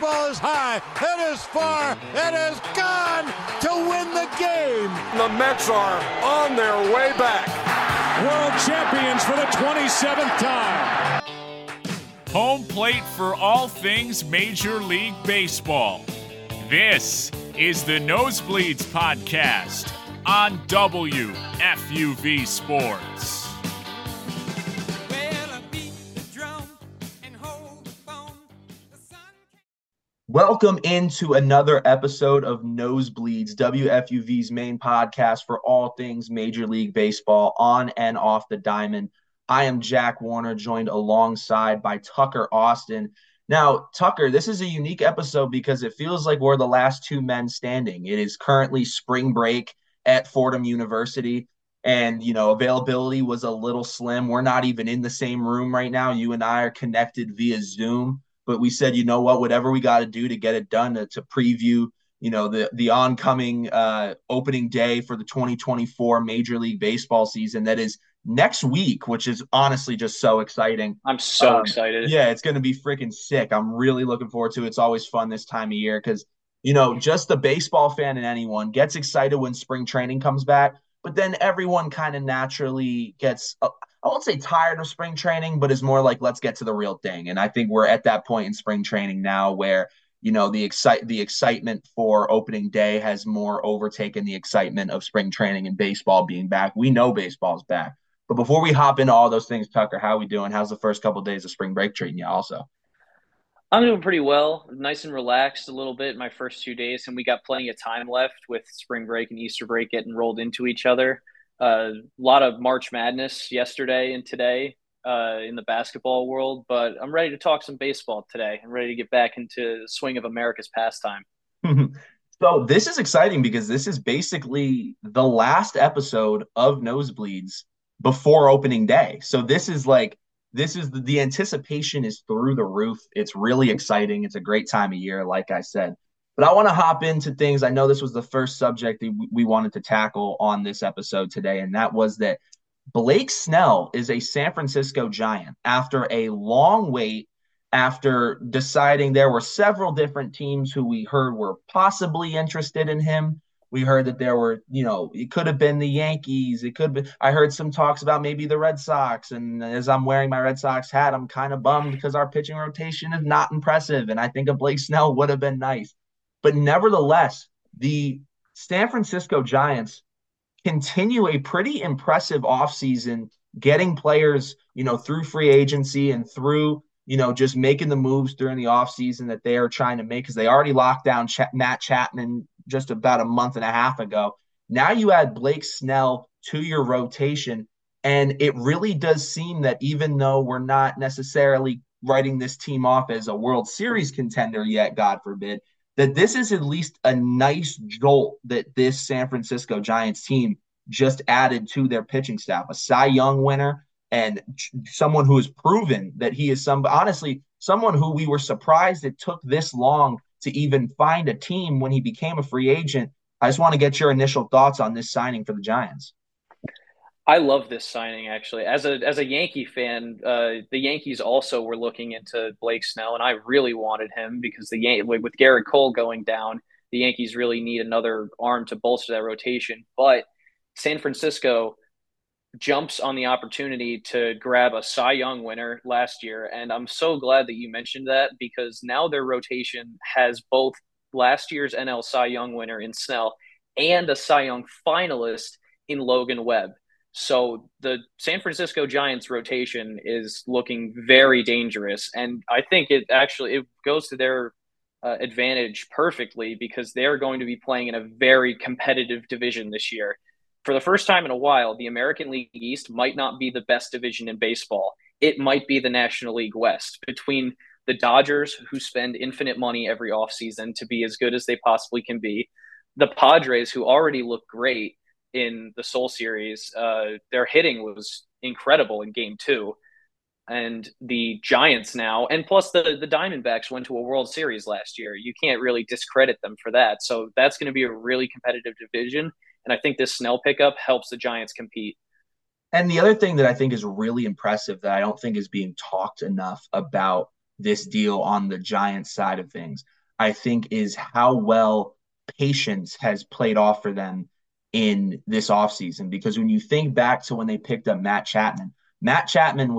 ball is high. It is far. It is gone to win the game. The Mets are on their way back. World champions for the 27th time. Home plate for all things Major League Baseball. This is the Nosebleeds Podcast on WFUV Sports. Welcome into another episode of Nosebleeds, WFUV's main podcast for all things Major League Baseball on and off the diamond. I am Jack Warner, joined alongside by Tucker Austin. Now, Tucker, this is a unique episode because it feels like we're the last two men standing. It is currently spring break at Fordham University, and, availability was a little slim. We're not even in the same room right now. You and I are connected via Zoom. But we said, whatever we got to do to get it done to preview, the oncoming opening day for the 2024 Major League Baseball season that is next week, which is honestly just so exciting. I'm so excited. Yeah, it's going to be freaking sick. I'm really looking forward to it. It's always fun this time of year because, just the baseball fan in anyone gets excited when spring training comes back. But then everyone kind of naturally gets I won't say tired of spring training, but is more like, let's get to the real thing. And I think we're at that point in spring training now where, the excitement for opening day has more overtaken the excitement of spring training and baseball being back. We know baseball's back. But before we hop into all those things, Tucker, how are we doing? How's the first couple of days of spring break treating you also? I'm doing pretty well, nice and relaxed a little bit my first 2 days, and we got plenty of time left with spring break and Easter break getting rolled into each other. A lot of March Madness yesterday and today in the basketball world, but I'm ready to talk some baseball today. I'm ready to get back into the swing of America's pastime. So this is exciting because this is basically the last episode of Nosebleeds before opening day. So this is the anticipation is through the roof. It's really exciting. It's a great time of year, like I said. But I want to hop into things. I know this was the first subject that we wanted to tackle on this episode today, and that was that Blake Snell is a San Francisco Giant after a long wait, after deciding there were several different teams who we heard were possibly interested in him. We heard that there were, it could have been the Yankees. It could be. I heard some talks about maybe the Red Sox. And as I'm wearing my Red Sox hat, I'm kind of bummed because our pitching rotation is not impressive. And I think a Blake Snell would have been nice. But nevertheless, the San Francisco Giants continue a pretty impressive offseason, getting players, through free agency and through, just making the moves during the offseason that they are trying to make because they already locked down Matt Chapman just about a month and a half ago. Now you add Blake Snell to your rotation, and it really does seem that even though we're not necessarily writing this team off as a World Series contender yet, God forbid, that this is at least a nice jolt that this San Francisco Giants team just added to their pitching staff. A Cy Young winner and someone who has proven that he is someone who we were surprised it took this long to even find a team when he became a free agent. I just want to get your initial thoughts on this signing for the Giants. I love this signing, actually. As a Yankee fan, the Yankees also were looking into Blake Snell, and I really wanted him because with Garrett Cole going down, the Yankees really need another arm to bolster that rotation. But San Francisco jumps on the opportunity to grab a Cy Young winner last year, and I'm so glad that you mentioned that because now their rotation has both last year's NL Cy Young winner in Snell and a Cy Young finalist in Logan Webb. So the San Francisco Giants rotation is looking very dangerous. And I think it goes to their advantage perfectly because they're going to be playing in a very competitive division this year. For the first time in a while, the American League East might not be the best division in baseball. It might be the National League West between the Dodgers, who spend infinite money every offseason to be as good as they possibly can be, the Padres, who already look great in the Seoul series. Their hitting was incredible in game 2. And the Giants now, and plus the Diamondbacks went to a World Series last year. You can't really discredit them for that. So that's going to be a really competitive division. And I think this Snell pickup helps the Giants compete. And the other thing that I think is really impressive that I don't think is being talked enough about this deal on the Giants side of things. I think, is how well patience has played off for them in this offseason. Because when you think back to when they picked up Matt Chapman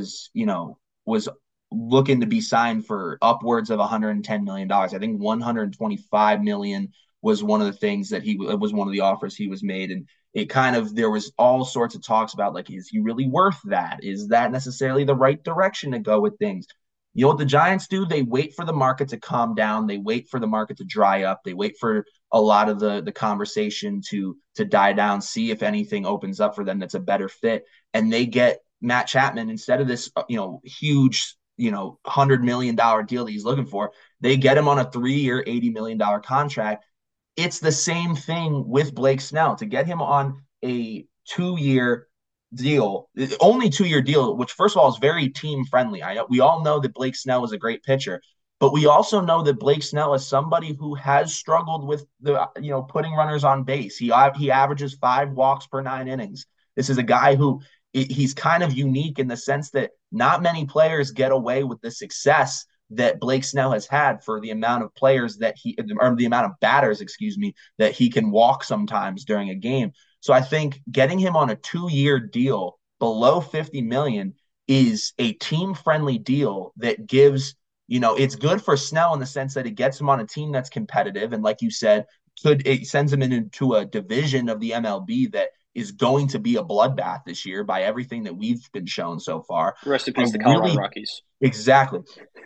was looking to be signed for upwards of $110 million. I think 125 million was one of the things that was one of the offers he was made. And it kind of, there was all sorts of talks about, like, is he really worth that? Is that necessarily the right direction to go with things? You know what the Giants do? They wait for the market to calm down. They wait for the market to dry up. They wait for a lot of the conversation to die down, see if anything opens up for them that's a better fit. And they get Matt Chapman instead of this, huge, $100 million deal that he's looking for. They get him on a 3-year, $80 million contract. It's the same thing with Blake Snell. To get him on a 2-year deal, only 2-year deal, which first of all is very team friendly. We all know that Blake Snell is a great pitcher, but we also know that Blake Snell is somebody who has struggled with the putting runners on base. He averages 5 walks per 9 innings. This is a guy who he's kind of unique in the sense that not many players get away with the success that Blake Snell has had for the amount of players or the amount of batters, that he can walk sometimes during a game. So I think getting him on a 2-year deal below 50 million is a team-friendly deal that gives, it's good for Snell in the sense that it gets him on a team that's competitive. And like you said, it sends him into a division of the MLB that is going to be a bloodbath this year by everything that we've been shown so far. Rest in peace, the Colorado Rockies. Exactly.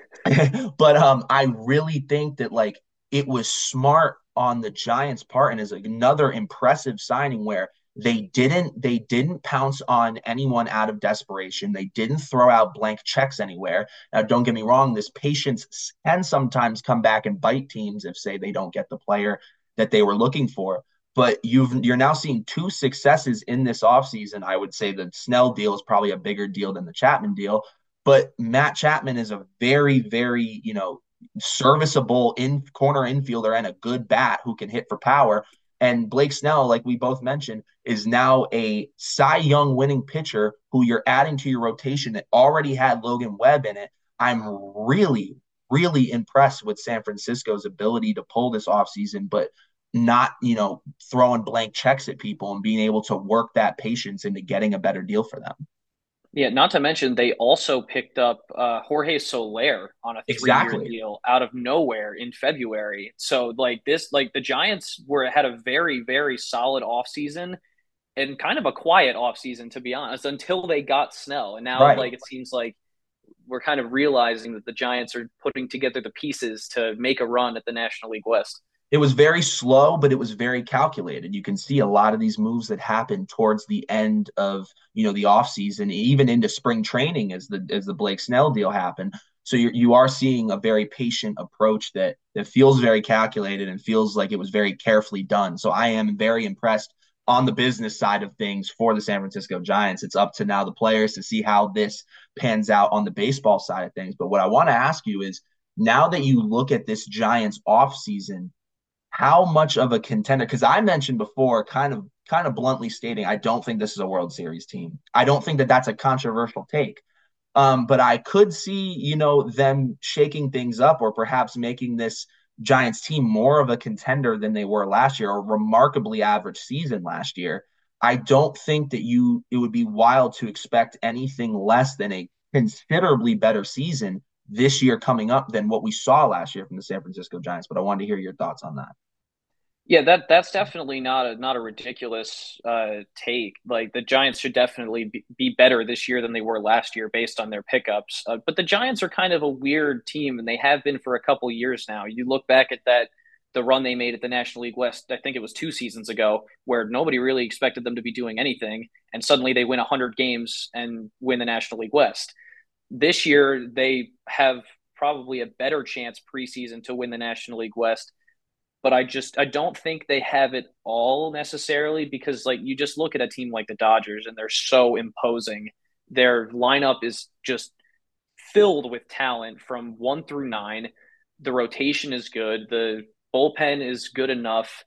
But I really think that, like, it was smart on the Giants' part, and is another impressive signing where they didn't pounce on anyone out of desperation. They didn't throw out blank checks anywhere. Now, don't get me wrong, this patience can sometimes come back and bite teams if, say, they don't get the player that they were looking for. But you're now seeing 2 successes in this offseason. I would say the Snell deal is probably a bigger deal than the Chapman deal. But Matt Chapman is a very, very, serviceable corner infielder and a good bat who can hit for power. And Blake Snell, like we both mentioned, is now a Cy Young winning pitcher who you're adding to your rotation that already had Logan Webb in it. I'm really, really impressed with San Francisco's ability to pull this offseason, but not, throwing blank checks at people and being able to work that patience into getting a better deal for them. Yeah, not to mention they also picked up Jorge Soler on a 3-year deal out of nowhere in February. So the Giants had a very, very solid offseason and kind of a quiet offseason, to be honest, until they got Snell. And now it seems like we're kind of realizing that the Giants are putting together the pieces to make a run at the National League West. It was very slow, but it was very calculated. You can see a lot of these moves that happen towards the end of, the offseason, even into spring training as the Blake Snell deal happened. So you are seeing a very patient approach that feels very calculated and feels like it was very carefully done. So I am very impressed on the business side of things for the San Francisco Giants. It's up to now the players to see how this pans out on the baseball side of things. But what I want to ask you is, now that you look at this Giants offseason, how much of a contender, because I mentioned before, kind of bluntly stating, I don't think this is a World Series team. I don't think that that's a controversial take. But I could see, them shaking things up or perhaps making this Giants team more of a contender than they were last year, or a remarkably average season last year. I don't think that it would be wild to expect anything less than a considerably better season this year coming up than what we saw last year from the San Francisco Giants. But I wanted to hear your thoughts on that. Yeah, that's definitely not a ridiculous take. Like, the Giants should definitely be better this year than they were last year based on their pickups. But the Giants are kind of a weird team, and they have been for a couple years now. You look back at the run they made at the National League West, I think it was 2 seasons ago, where nobody really expected them to be doing anything, and suddenly they win 100 games and win the National League West. This year, they have probably a better chance preseason to win the National League West. But I don't think they have it all necessarily, because you just look at a team like the Dodgers and they're so imposing. Their lineup is just filled with talent from 1 through 9. The rotation is good. The bullpen is good enough.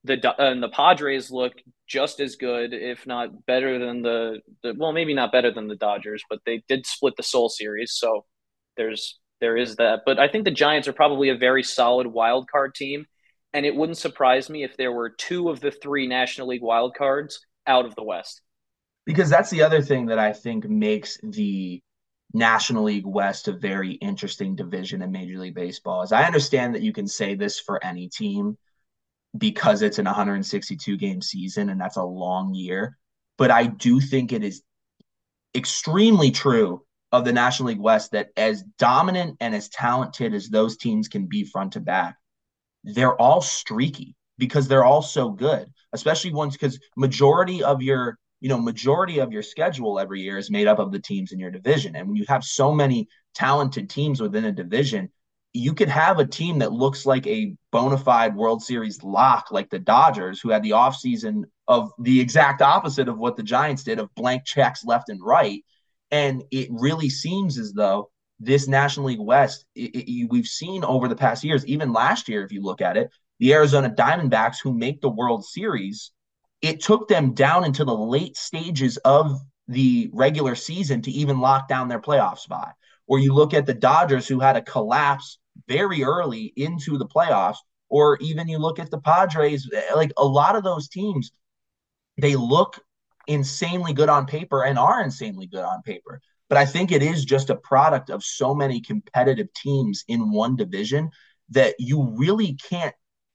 The Padres look just as good, if not better than well, maybe not better than the Dodgers, but they did split the Seoul series. So there's there is that. But I think the Giants are probably a very solid wild card team, and it wouldn't surprise me if there were two of the three National League wild cards out of the West. Because that's the other thing that I think makes the National League West a very interesting division in Major League Baseball. Is I understand that you can say this for any team because it's an 162 game season and that's a long year. But I do think it is extremely true of the National League West that as dominant and as talented as those teams can be front to back, they're all streaky because they're all so good, especially ones because majority of your schedule every year is made up of the teams in your division. And when you have so many talented teams within a division, you could have a team that looks like a bona fide World Series lock, like the Dodgers, who had the offseason of the exact opposite of what the Giants did, of blank checks left and right. And it really seems as though this National League West, we've seen over the past years, even last year, if you look at it, the Arizona Diamondbacks, who make the World Series, it took them down into the late stages of the regular season to even lock down their playoff spot. Or you look at the Dodgers, who had a collapse very early into the playoffs, or even you look at the Padres, like a lot of those teams, they look insanely good on paper and are insanely good on paper. But I think it is just a product of so many competitive teams in one division that you really can't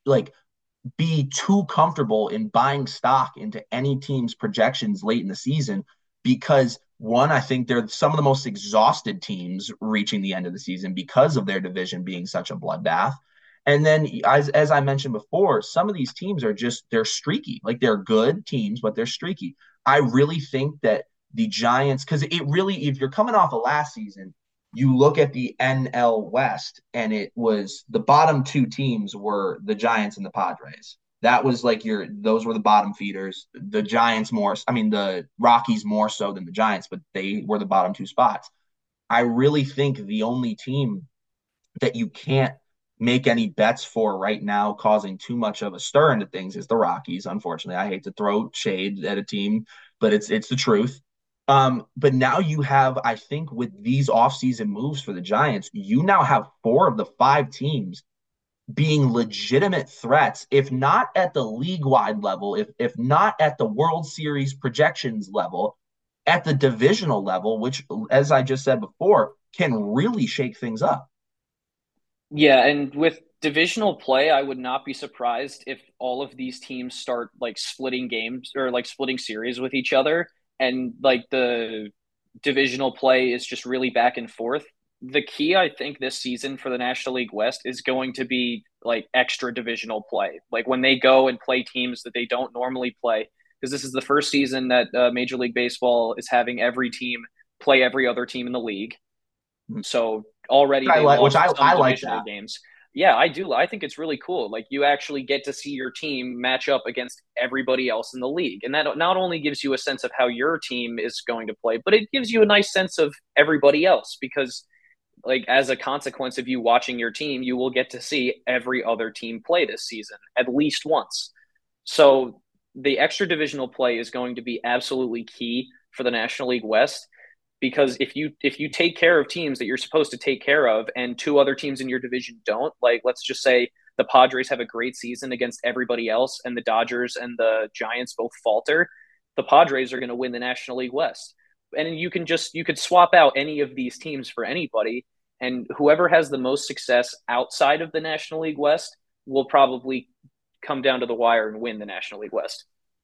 be too comfortable in buying stock into any team's projections late in the season because one, I think they're some of the most exhausted teams reaching the end of the season because of their division being such a bloodbath. And then, as I mentioned before, some of these teams are they're streaky. Like they're good teams, but they're streaky. I really think that the Giants, because it really, if you're coming off of last season, you look at the NL West and it was the bottom two teams were the Giants and the Padres. That was those were the bottom feeders. The Giants the Rockies more so than the Giants, but they were the bottom two spots. I really think the only team that you can't make any bets for right now causing too much of a stir into things is the Rockies. Unfortunately, I hate to throw shade at a team, but it's the truth. But now you have, I think with these offseason moves for the Giants, you now have 4 of the 5 teams being legitimate threats, if not at the league-wide level, if not at the World Series projections level, at the divisional level, which, as I just said before, can really shake things up. Yeah, and with divisional play, I would not be surprised if all of these teams start splitting games or splitting series with each other, and the divisional play is just really back and forth. The key, I think, this season for the National League West is going to be extra divisional play. When they go and play teams that they don't normally play, because this is the first season that Major League Baseball is having every team play every other team in the league. So already I like that. Games. Yeah, I do. I think it's really cool. You actually get to see your team match up against everybody else in the league. And that not only gives you a sense of how your team is going to play, but it gives you a nice sense of everybody else because as a consequence of you watching your team, you will get to see every other team play this season at least once. So the extra divisional play is going to be absolutely key for the National League West. Because if you take care of teams that you're supposed to take care of and 2 other teams in your division don't, let's just say the Padres have a great season against everybody else and the Dodgers and the Giants both falter, the Padres are going to win the National League West. And you could swap out any of these teams for anybody, and whoever has the most success outside of the National League West will probably come down to the wire and win the National League West.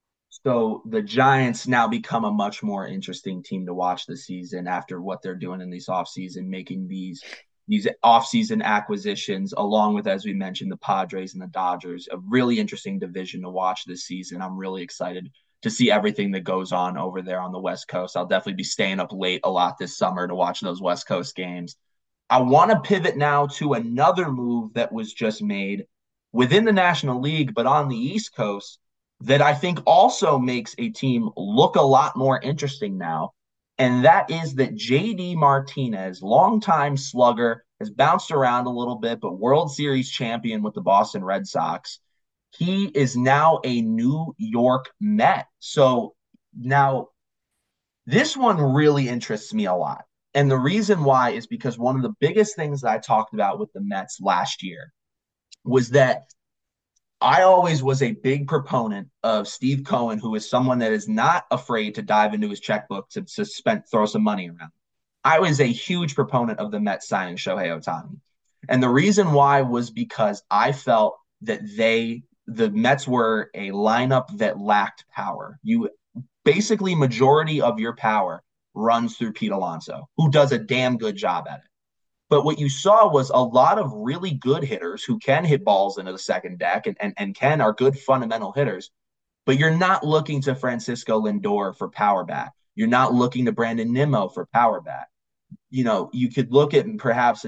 So the Giants now become a much more interesting team to watch this season after what they're doing in this offseason, making these offseason acquisitions, along with, as we mentioned, the Padres and the Dodgers, a really interesting division to watch this season. I'm really excited to see everything that goes on over there on the West Coast. I'll definitely be staying up late a lot this summer to watch those West Coast games. I want to pivot now to another move that was just made within the National League, but on the East Coast, that I think also makes a team look a lot more interesting now. And that is that JD Martinez, longtime slugger, has bounced around a little bit, but World Series champion with the Boston Red Sox. He is now a New York Met. So now this one really interests me a lot. And the reason why is because one of the biggest things that I talked about with the Mets last year was that I always was a big proponent of Steve Cohen, who is someone that is not afraid to dive into his checkbook to throw some money around. I was a huge proponent of the Mets signing Shohei Ohtani. And the reason why was because I felt that the Mets were a lineup that lacked power. You basically majority of your power runs through Pete Alonso, who does a damn good job at it. But what you saw was a lot of really good hitters who can hit balls into the second deck and are good fundamental hitters. But you're not looking to Francisco Lindor for power bat. You're not looking to Brandon Nimmo for power bat. You could look at perhaps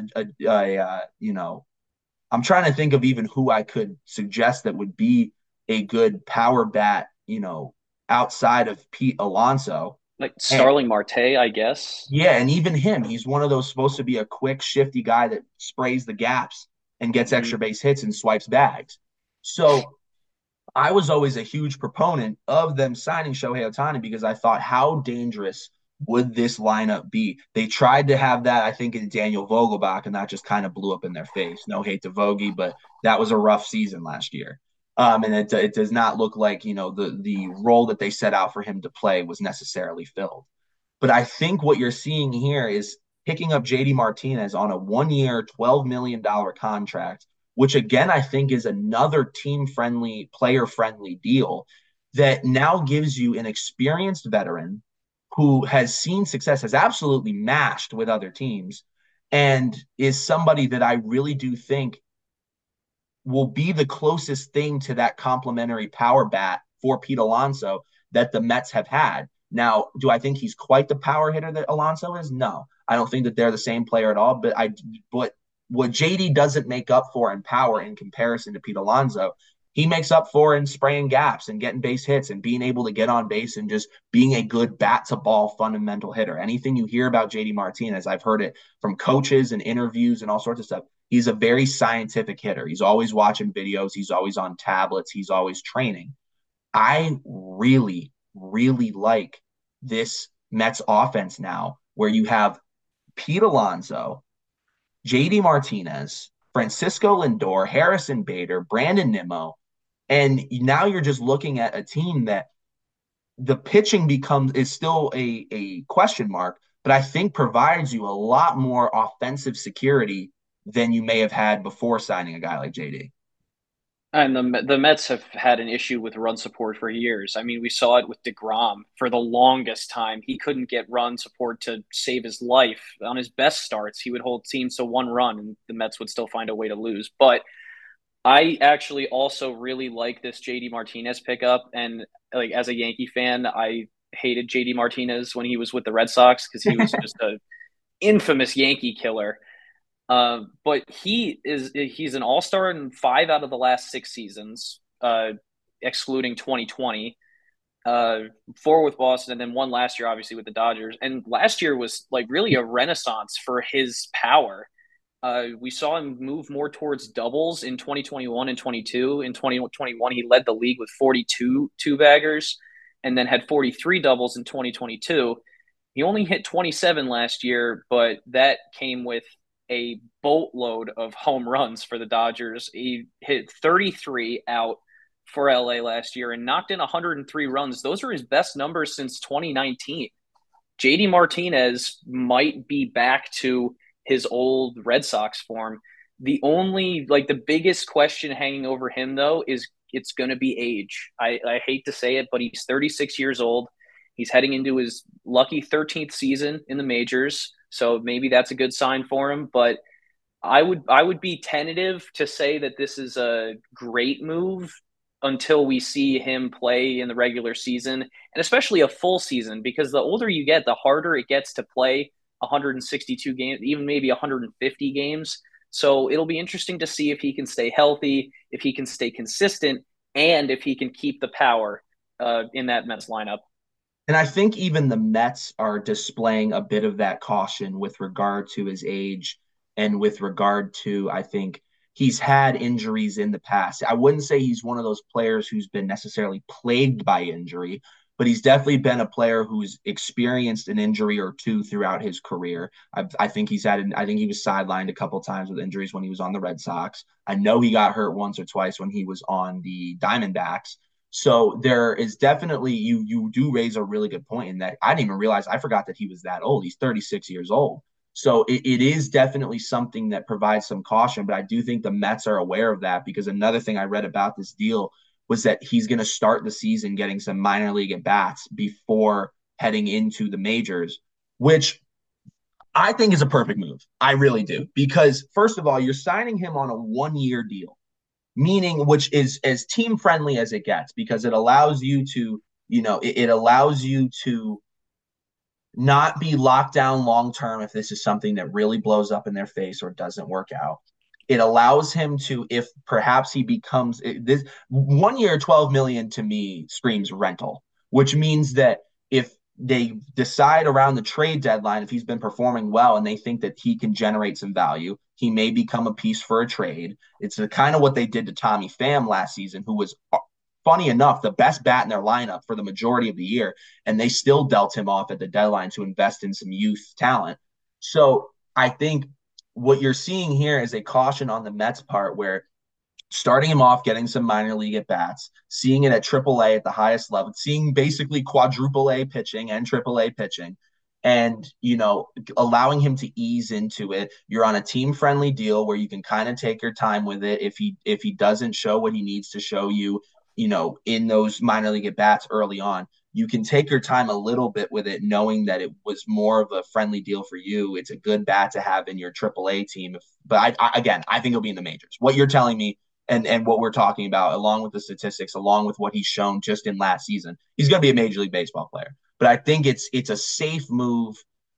I'm trying to think of even who I could suggest that would be a good power bat, outside of Pete Alonso. Like Starling Marte, I guess. Yeah, and even him, he's one of those supposed to be a quick, shifty guy that sprays the gaps and gets extra base hits and swipes bags. So I was always a huge proponent of them signing Shohei Ohtani because I thought, how dangerous would this lineup be? They tried to have that, I think, in Daniel Vogelbach, and that just kind of blew up in their face. No hate to Vogie, but that was a rough season last year. And it does not look like, the role that they set out for him to play was necessarily filled. But I think what you're seeing here is picking up JD Martinez on a 1-year, $12 million contract, which again, I think is another team-friendly, player-friendly deal that now gives you an experienced veteran who has seen success, has absolutely mashed with other teams, and is somebody that I really do think will be the closest thing to that complementary power bat for Pete Alonso that the Mets have had. Now, do I think he's quite the power hitter that Alonso is? No, I don't think that they're the same player at all. But what JD doesn't make up for in power in comparison to Pete Alonso, he makes up for in spraying gaps and getting base hits and being able to get on base and just being a good bat to ball fundamental hitter. Anything you hear about JD Martinez, I've heard it from coaches and interviews and all sorts of stuff. He's a very scientific hitter. He's always watching videos. He's always on tablets. He's always training. I really, really like this Mets offense now where you have Pete Alonso, JD Martinez, Francisco Lindor, Harrison Bader, Brandon Nimmo, and now you're just looking at a team that the pitching is still a question mark, but I think provides you a lot more offensive security than you may have had before signing a guy like JD. And the Mets have had an issue with run support for years. I mean, we saw it with DeGrom for the longest time. He couldn't get run support to save his life. On his best starts, he would hold teams to 1 run, and the Mets would still find a way to lose. But I actually also really like this JD Martinez pickup. And like as a Yankee fan, I hated JD Martinez when he was with the Red Sox because he was just an infamous Yankee killer. But he's an all-star in 5 out of the last 6 seasons, excluding 2020, 4 with Boston, and then 1 last year, obviously with the Dodgers. And last year was like really a renaissance for his power. We saw him move more towards doubles in 2021 and 22. In 2021, he led the league with 42 two-baggers and then had 43 doubles in 2022. He only hit 27 last year, but that came with a boatload of home runs for the Dodgers. He hit 33 out for LA last year and knocked in 103 runs. Those are his best numbers since 2019. JD Martinez might be back to his old Red Sox form. The biggest question hanging over him, though, is it's going to be age. I hate to say it, but he's 36 years old. He's heading into his lucky 13th season in the majors. So maybe that's a good sign for him. But I would be tentative to say that this is a great move until we see him play in the regular season, and especially a full season, because the older you get, the harder it gets to play 162 games, even maybe 150 games. So it'll be interesting to see if he can stay healthy, if he can stay consistent, and if he can keep the power in that Mets lineup. And I think even the Mets are displaying a bit of that caution with regard to his age and with regard to, I think, he's had injuries in the past. I wouldn't say he's one of those players who's been necessarily plagued by injury, but he's definitely been a player who's experienced an injury or two throughout his career. I think he was sidelined a couple times with injuries when he was on the Red Sox. I know he got hurt once or twice when he was on the Diamondbacks. So there is definitely, you do raise a really good point in that I didn't even realize, I forgot that he was that old. He's 36 years old. So it is definitely something that provides some caution, but I do think the Mets are aware of that, because another thing I read about this deal was that he's going to start the season getting some minor league at bats before heading into the majors, which I think is a perfect move. I really do. Because first of all, you're signing him on a 1-year deal, meaning which is as team friendly as it gets, because it allows you to, it allows you to not be locked down long term if this is something that really blows up in their face or doesn't work out. It allows him to, if perhaps he becomes this 1 year, 12 million to me screams rental, which means that if they decide around the trade deadline, if he's been performing well and they think that he can generate some value, he may become a piece for a trade. It's kind of what they did to Tommy Pham last season, who was, funny enough, the best bat in their lineup for the majority of the year, and they still dealt him off at the deadline to invest in some youth talent. So I think what you're seeing here is a caution on the Mets' part, where starting him off, getting some minor league at bats, seeing it at AAA at the highest level, seeing basically quadruple A pitching and AAA pitching, and allowing him to ease into it. You're on a team friendly deal where you can kind of take your time with it. If he doesn't show what he needs to show you, in those minor league at bats early on, you can take your time a little bit with it, knowing that it was more of a friendly deal for you. It's a good bat to have in your AAA team. But I think he'll be in the majors. What you're telling me and what we're talking about, along with the statistics, along with what he's shown just in last season, he's going to be a Major League Baseball player. But I think it's a safe move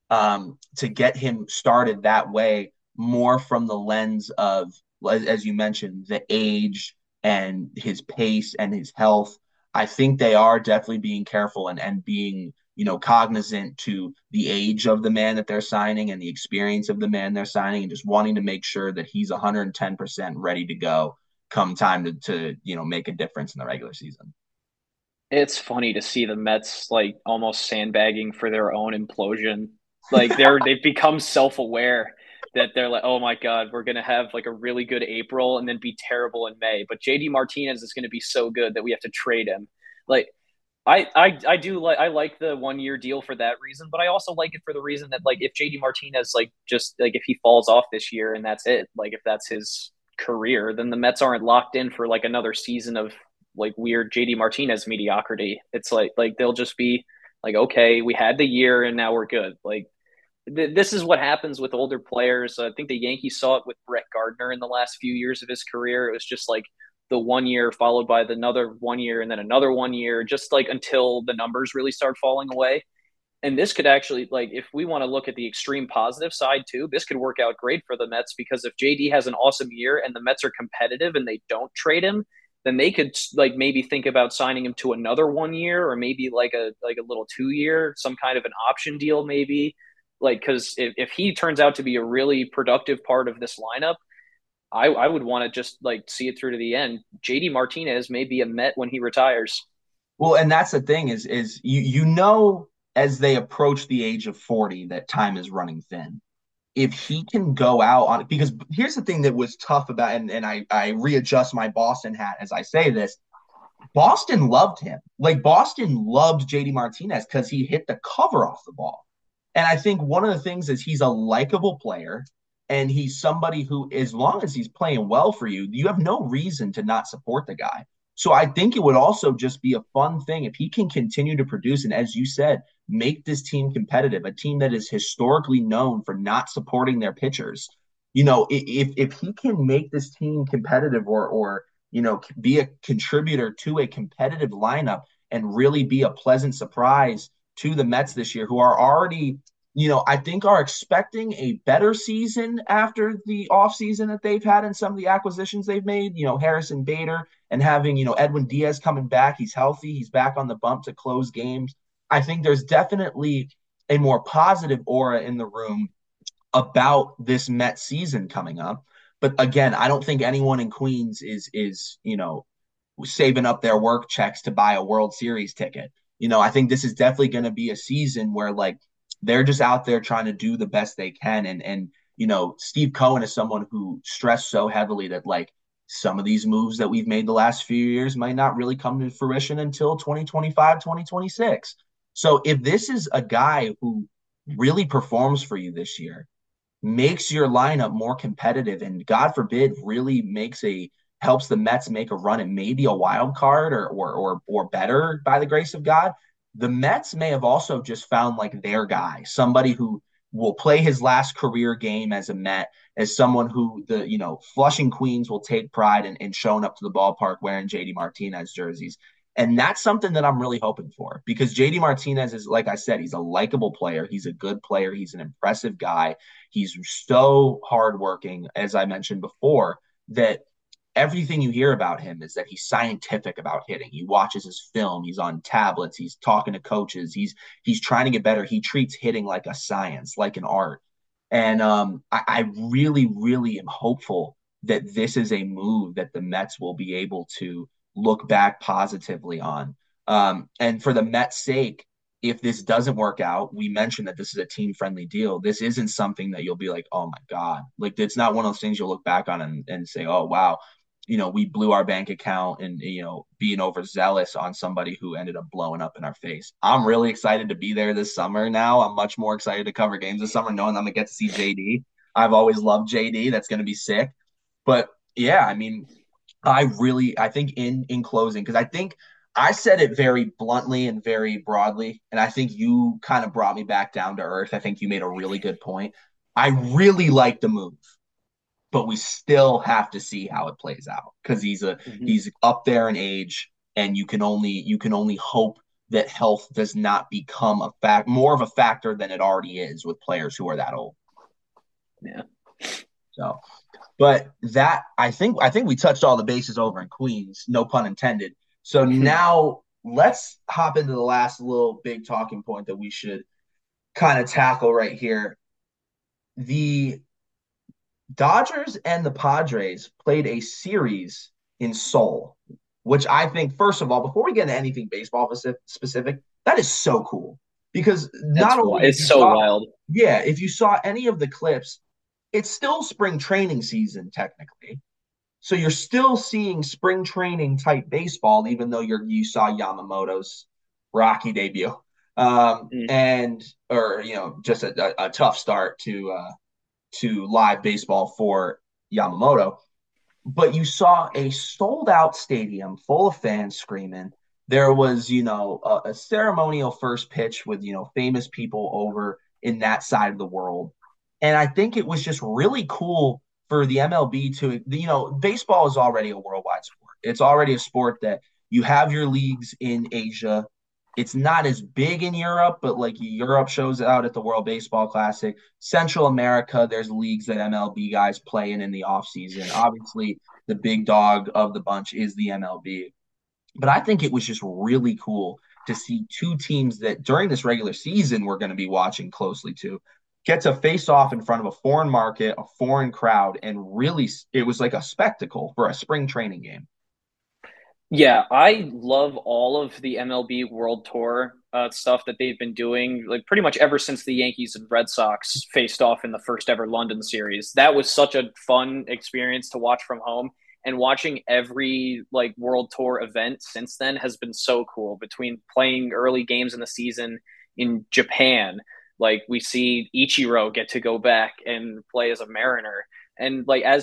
to get him started that way, more from the lens of, as you mentioned, the age and his pace and his health. I think they are definitely being careful and being, cognizant to the age of the man that they're signing and the experience of the man they're signing, and just wanting to make sure that he's 110% ready to go come time to make a difference in the regular season. It's funny to see the Mets like almost sandbagging for their own implosion. Like they've become self-aware that they're like, oh my God, we're gonna have like a really good April and then be terrible in May. But JD Martinez is gonna be so good that we have to trade him. Like I like the 1-year deal for that reason, but I also like it for the reason that, like, if JD Martinez if he falls off this year and that's it, like if that's his career, then the Mets aren't locked in for like another season of like weird JD Martinez mediocrity. It's like they'll just be like, okay, we had the year and now we're good. Like this is what happens with older players. I think the Yankees saw it with Brett Gardner in the last few years of his career. It was just like the 1 year followed by another 1 year and then another 1 year, just like until the numbers really start falling away. And this could actually, like, if we want to look at the extreme positive side too, this could work out great for the Mets, because if JD has an awesome year and the Mets are competitive and they don't trade him, then they could like maybe think about signing him to another 1 year, or maybe like a little 2 year, some kind of an option deal maybe. Like, because if he turns out to be a really productive part of this lineup, I would want to just like see it through to the end. JD Martinez may be a Met when he retires. Well, and that's the thing is as they approach the age of 40 that time is running thin. If he can go out on it, because here's the thing that was tough about, and I readjust my Boston hat as I say this, Boston loved him. Like, Boston loved JD Martinez because he hit the cover off the ball. And I think one of the things is he's a likable player, and he's somebody who, as long as he's playing well for you, you have no reason to not support the guy. So I think it would also just be a fun thing if he can continue to produce and, as you said, make this team competitive, a team that is historically known for not supporting their pitchers. If he can make this team competitive or be a contributor to a competitive lineup and really be a pleasant surprise to the Mets this year, who are already, I think are expecting a better season after the offseason that they've had and some of the acquisitions they've made, Harrison Bader, and having, Edwin Diaz coming back. He's healthy. He's back on the bump to close games. I think there's definitely a more positive aura in the room about this Mets season coming up. But again, I don't think anyone in Queens is saving up their work checks to buy a World Series ticket. I think this is definitely going to be a season where like they're just out there trying to do the best they can. And Steve Cohen is someone who stressed so heavily that like some of these moves that we've made the last few years might not really come to fruition until 2025, 2026. So if this is a guy who really performs for you this year, makes your lineup more competitive, and God forbid, really helps the Mets make a run at maybe a wild card or better by the grace of God, the Mets may have also just found like their guy, somebody who will play his last career game as a Met, as someone who the Flushing Queens will take pride in showing up to the ballpark wearing JD Martinez jerseys. And that's something that I'm really hoping for, because JD Martinez is, like I said, he's a likable player. He's a good player. He's an impressive guy. He's so hardworking, as I mentioned before, that everything you hear about him is that he's scientific about hitting. He watches his film. He's on tablets. He's talking to coaches. He's trying to get better. He treats hitting like a science, like an art. And I really, really am hopeful that this is a move that the Mets will be able to look back positively on. And for the Mets' sake, if this doesn't work out, we mentioned that this is a team-friendly deal. This isn't something that you'll be like, oh my God. Like, it's not one of those things you'll look back on and say, oh, wow, we blew our bank account and, being overzealous on somebody who ended up blowing up in our face. I'm really excited to be there this summer now. I'm much more excited to cover games this summer, knowing I'm going to get to see JD. I've always loved JD. That's going to be sick. But yeah, I mean, I think in closing, because I think I said it very bluntly and very broadly, and I think you kind of brought me back down to earth. I think you made a really good point. I really like the move, but we still have to see how it plays out, because he's up there in age, and you can only hope that health does not become more of a factor than it already is with players who are that old. Yeah. So, but that I think we touched all the bases over in Queens, no pun intended. So now let's hop into the last little big talking point that we should kind of tackle right here. The Dodgers and the Padres played a series in Seoul, which I think, first of all, before we get into anything baseball specific, that is so cool, because it's so wild. Yeah, if you saw any of the clips, it's still spring training season technically. So you're still seeing spring training type baseball, even though you saw Yamamoto's Rocky debut, just a tough start to live baseball for Yamamoto. But you saw a sold out stadium full of fans screaming. There was, a ceremonial first pitch with, famous people over in that side of the world. And I think it was just really cool for the MLB to, baseball is already a worldwide sport. It's already a sport that you have your leagues in Asia. It's not as big in Europe, but like Europe shows out at the World Baseball Classic. Central America, there's leagues that MLB guys play in the offseason. Obviously, the big dog of the bunch is the MLB. But I think it was just really cool to see two teams that during this regular season we're going to be watching closely to get to face off in front of a foreign market, a foreign crowd, and really it was like a spectacle for a spring training game. Yeah, I love all of the MLB World Tour stuff that they've been doing, like pretty much ever since the Yankees and Red Sox faced off in the first ever London series. That was such a fun experience to watch from home, and watching every like World Tour event since then has been so cool. Between playing early games in the season in Japan, like we see Ichiro get to go back and play as a Mariner, and like as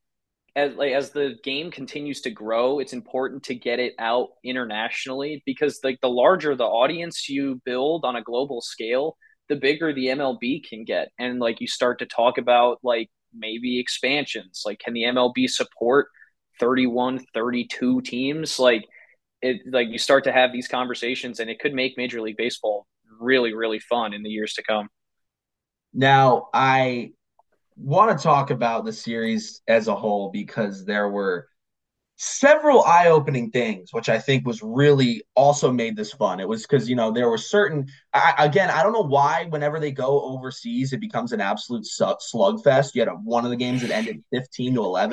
the game continues to grow, it's important to get it out internationally, because like the larger the audience you build on a global scale, the bigger the MLB can get. And like you start to talk about like maybe expansions, like can the MLB support 31, 32 teams? Like you start to have these conversations, and it could make Major League Baseball really, really fun in the years to come. Now, I want to talk about the series as a whole, because there were several eye-opening things, which I think was really also made this fun. It was because, there were certain – I don't know why whenever they go overseas, it becomes an absolute slugfest. You had one of the games that ended 15-11.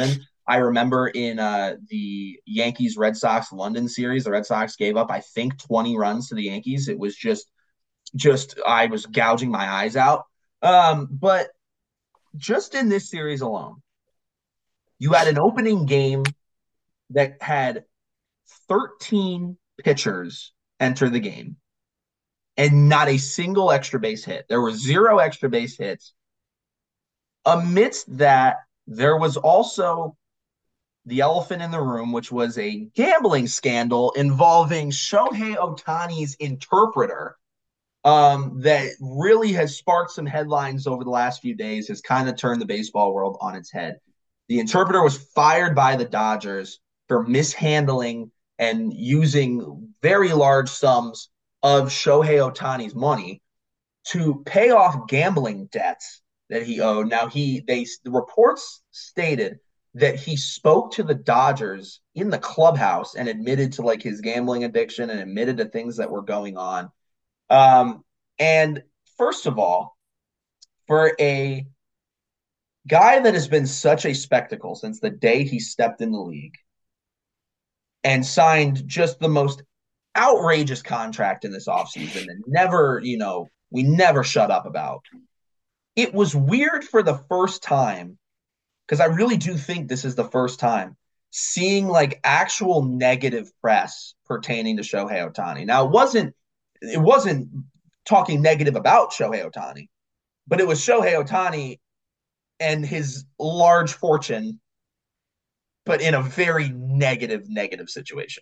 I remember in the Yankees Red Sox London series, the Red Sox gave up, I think, 20 runs to the Yankees. It was just I was gouging my eyes out. But just in this series alone, you had an opening game that had 13 pitchers enter the game and not a single extra base hit. There were 0 extra base hits. Amidst that, there was also the elephant in the room, which was a gambling scandal involving Shohei Ohtani's interpreter, that really has sparked some headlines over the last few days, has kind of turned the baseball world on its head. The interpreter was fired by the Dodgers for mishandling and using very large sums of Shohei Ohtani's money to pay off gambling debts that he owed. Now, the reports stated that he spoke to the Dodgers in the clubhouse and admitted to like his gambling addiction and admitted to things that were going on. And first of all, for a guy that has been such a spectacle since the day he stepped in the league and signed just the most outrageous contract in this offseason and never, we never shut up about. It was weird for the first time, because I really do think this is the first time, seeing like actual negative press pertaining to Shohei Ohtani. Now, it wasn't talking negative about Shohei Ohtani, but it was Shohei Ohtani and his large fortune, but in a very negative situation.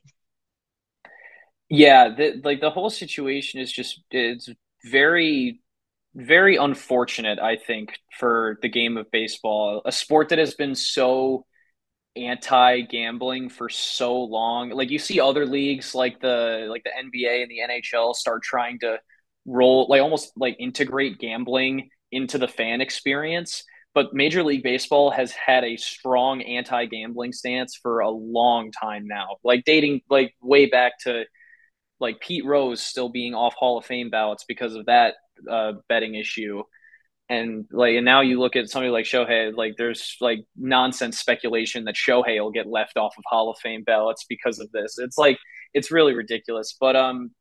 Yeah, the whole situation is it's very, very unfortunate, I think, for the game of baseball, a sport that has been so anti-gambling for so long. Like you see other leagues like the NBA and the NHL start trying to roll, like almost like integrate gambling into the fan experience. But Major League Baseball has had a strong anti-gambling stance for a long time now, like dating like way back to like Pete Rose still being off Hall of Fame ballots because of that betting issue. And now you look at somebody like Shohei, like there's like nonsense speculation that Shohei will get left off of Hall of Fame ballots because of this. It's really ridiculous. But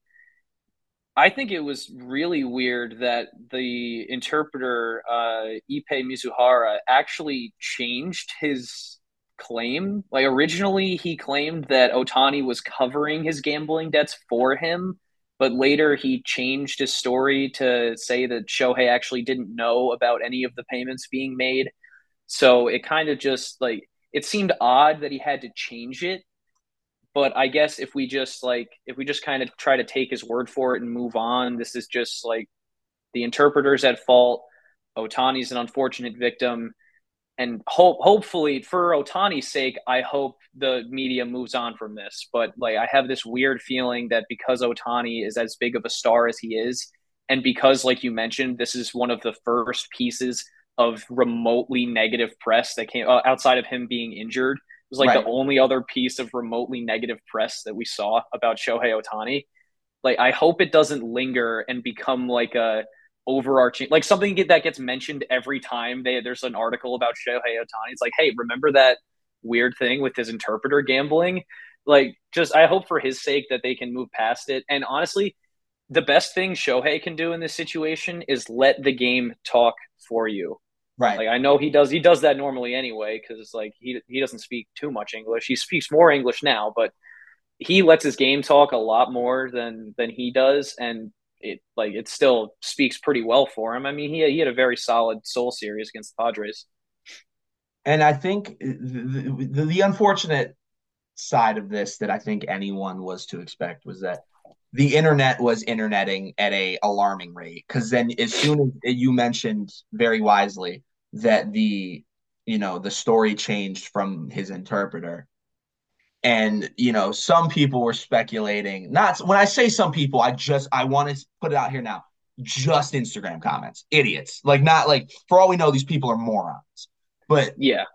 I think it was really weird that the interpreter, Ippei Mizuhara, actually changed his claim. Like originally he claimed that Ohtani was covering his gambling debts for him, but later he changed his story to say that Shohei actually didn't know about any of the payments being made. So it kind of just like, it seemed odd that he had to change it. But I guess if we just kind of try to take his word for it and move on, this is just like the interpreter's at fault. Ohtani's an unfortunate victim. And hopefully for Ohtani's sake, I hope the media moves on from this. But like I have this weird feeling that because Ohtani is as big of a star as he is, and because, like you mentioned, this is one of the first pieces of remotely negative press that came outside of him being injured. It was like the only other piece of remotely negative press that we saw about Shohei Ohtani. Like, I hope it doesn't linger and become like a overarching, like something that gets mentioned every time there's an article about Shohei Ohtani. It's like, hey, remember that weird thing with his interpreter gambling? Like, just I hope for his sake that they can move past it. And honestly, the best thing Shohei can do in this situation is let the game talk for you. Right. Like I know he does that normally anyway, because like he doesn't speak too much English. He speaks more English now, but he lets his game talk a lot more than he does, and it still speaks pretty well for him. I mean, he had a very solid Soul series against the Padres. And I think the unfortunate side of this that I think anyone was to expect was that the internet was interneting at a alarming rate, because then as soon as you mentioned very wisely that the story changed from his interpreter, and some people were speculating, not when I say some people, I want to put it out here now, just Instagram comments, idiots, like not like, for all we know these people are morons, but yeah,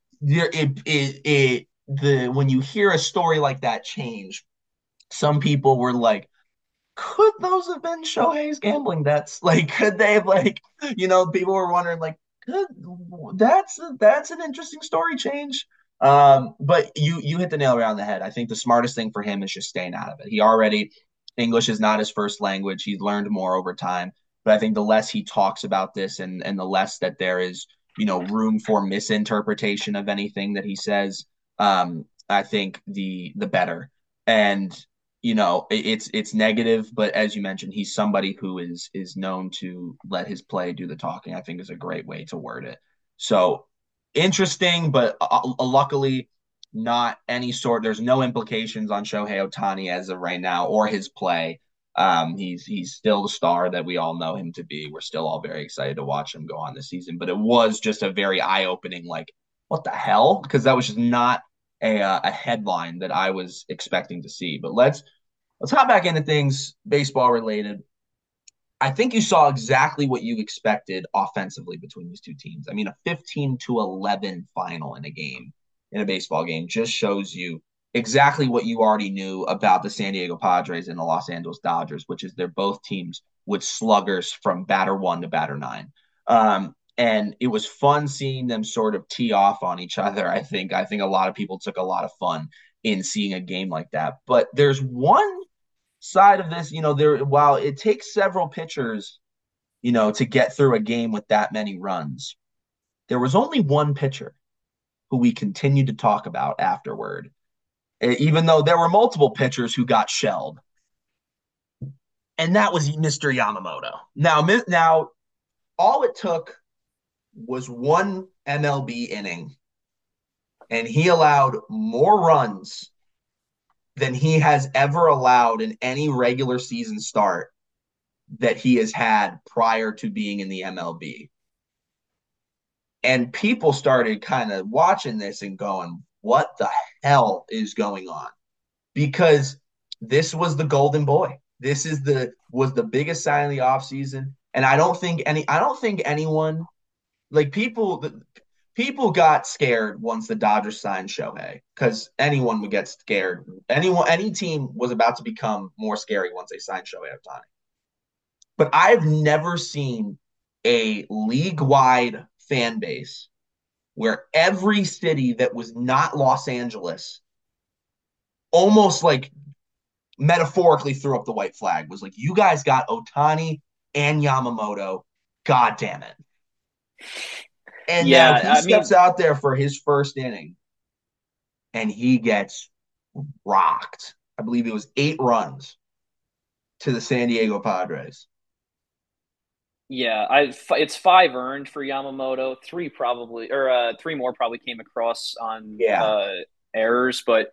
when you hear a story like that change, some people were like, could those have been Shohei's gambling debts? Like, could they have, like, people were wondering, like, that's an interesting story change. But you hit the nail right on the head. I think the smartest thing for him is just staying out of it. He already English is not his first language. He's learned more over time. But I think the less he talks about this and the less that there is, room for misinterpretation of anything that he says, I think the better. And it's negative, but as you mentioned, he's somebody who is known to let his play do the talking. I think is a great way to word it. So interesting, but luckily not any sort. There's no implications on Shohei Ohtani as of right now or his play. He's still the star that we all know him to be. We're still all very excited to watch him go on this season. But it was just a very eye-opening, like, what the hell? Because that was just not a headline that I was expecting to see. But let's hop back into things baseball related. I think you saw exactly what you expected offensively between these two teams. I mean, a 15-11 final in a baseball game, just shows you exactly what you already knew about the San Diego Padres and the Los Angeles Dodgers, which is they're both teams with sluggers from batter one to batter nine. And it was fun seeing them sort of tee off on each other. I think a lot of people took a lot of fun in seeing a game like that. But there's one side of this, while it takes several pitchers, to get through a game with that many runs, there was only one pitcher who we continued to talk about afterward, even though there were multiple pitchers who got shelled. And that was Mr. Yamamoto. Now, all it took was one MLB inning, and he allowed more runs than he has ever allowed in any regular season start that he has had prior to being in the MLB. And people started kind of watching this and going, what the hell is going on? Because this was the golden boy. This was the biggest sign of the offseason. And I don't think anyone, like, people got scared once the Dodgers signed Shohei, because anyone would get scared. Any team was about to become more scary once they signed Shohei Ohtani. But I've never seen a league-wide fan base where every city that was not Los Angeles almost like metaphorically threw up the white flag. Was like, you guys got Ohtani and Yamamoto. God damn it. And now he steps out there for his first inning, and he gets rocked. I believe it was 8 runs to the San Diego Padres. Yeah, it's 5 earned for Yamamoto. 3 more probably came across on errors, but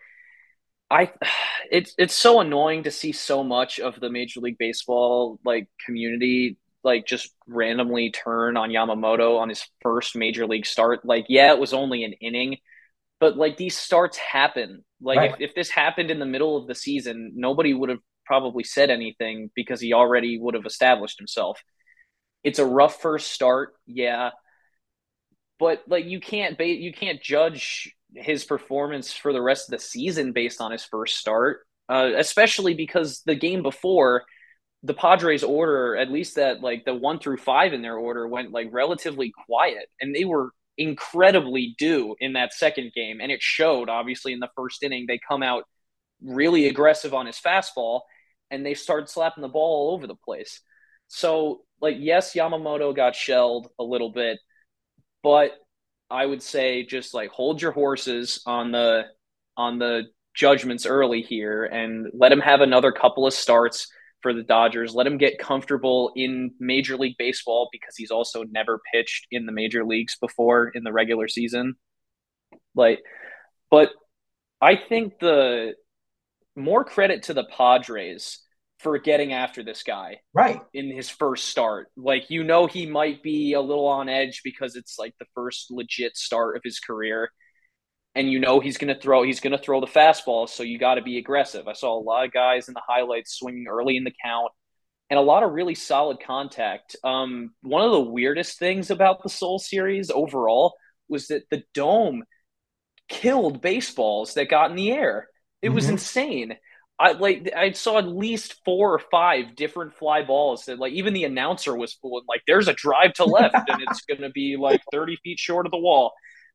it's so annoying to see so much of the Major League Baseball community just randomly turn on Yamamoto on his first Major League start. It was only an inning, but these starts happen. Right. If this happened in the middle of the season, nobody would have probably said anything because he already would have established himself. It's a rough first start, yeah, but you can't judge his performance for the rest of the season based on his first start, especially because the game before, the Padres order, at least that the 1 through 5 in their order, went relatively quiet, and they were incredibly due in that second game, and it showed. Obviously in the first inning they come out really aggressive on his fastball, and they start slapping the ball all over the place. So yes, Yamamoto got shelled a little bit, but I would say just hold your horses on the judgments early here and let him have another couple of starts for the Dodgers. Let him get comfortable in Major League Baseball, because he's also never pitched in the major leagues before in the regular season. But I think the more credit to the Padres for getting after this guy right in his first start. He might be a little on edge because it's the first legit start of his career, and he's going to throw the fastball, so you got to be aggressive. I saw a lot of guys in the highlights swinging early in the count, and a lot of really solid contact. One of the weirdest things about the Seoul series overall was that the dome killed baseballs that got in the air. It was insane. I saw at least 4 or 5 different fly balls that even the announcer was fooling. There's a drive to left and it's going to be 30 feet short of the wall.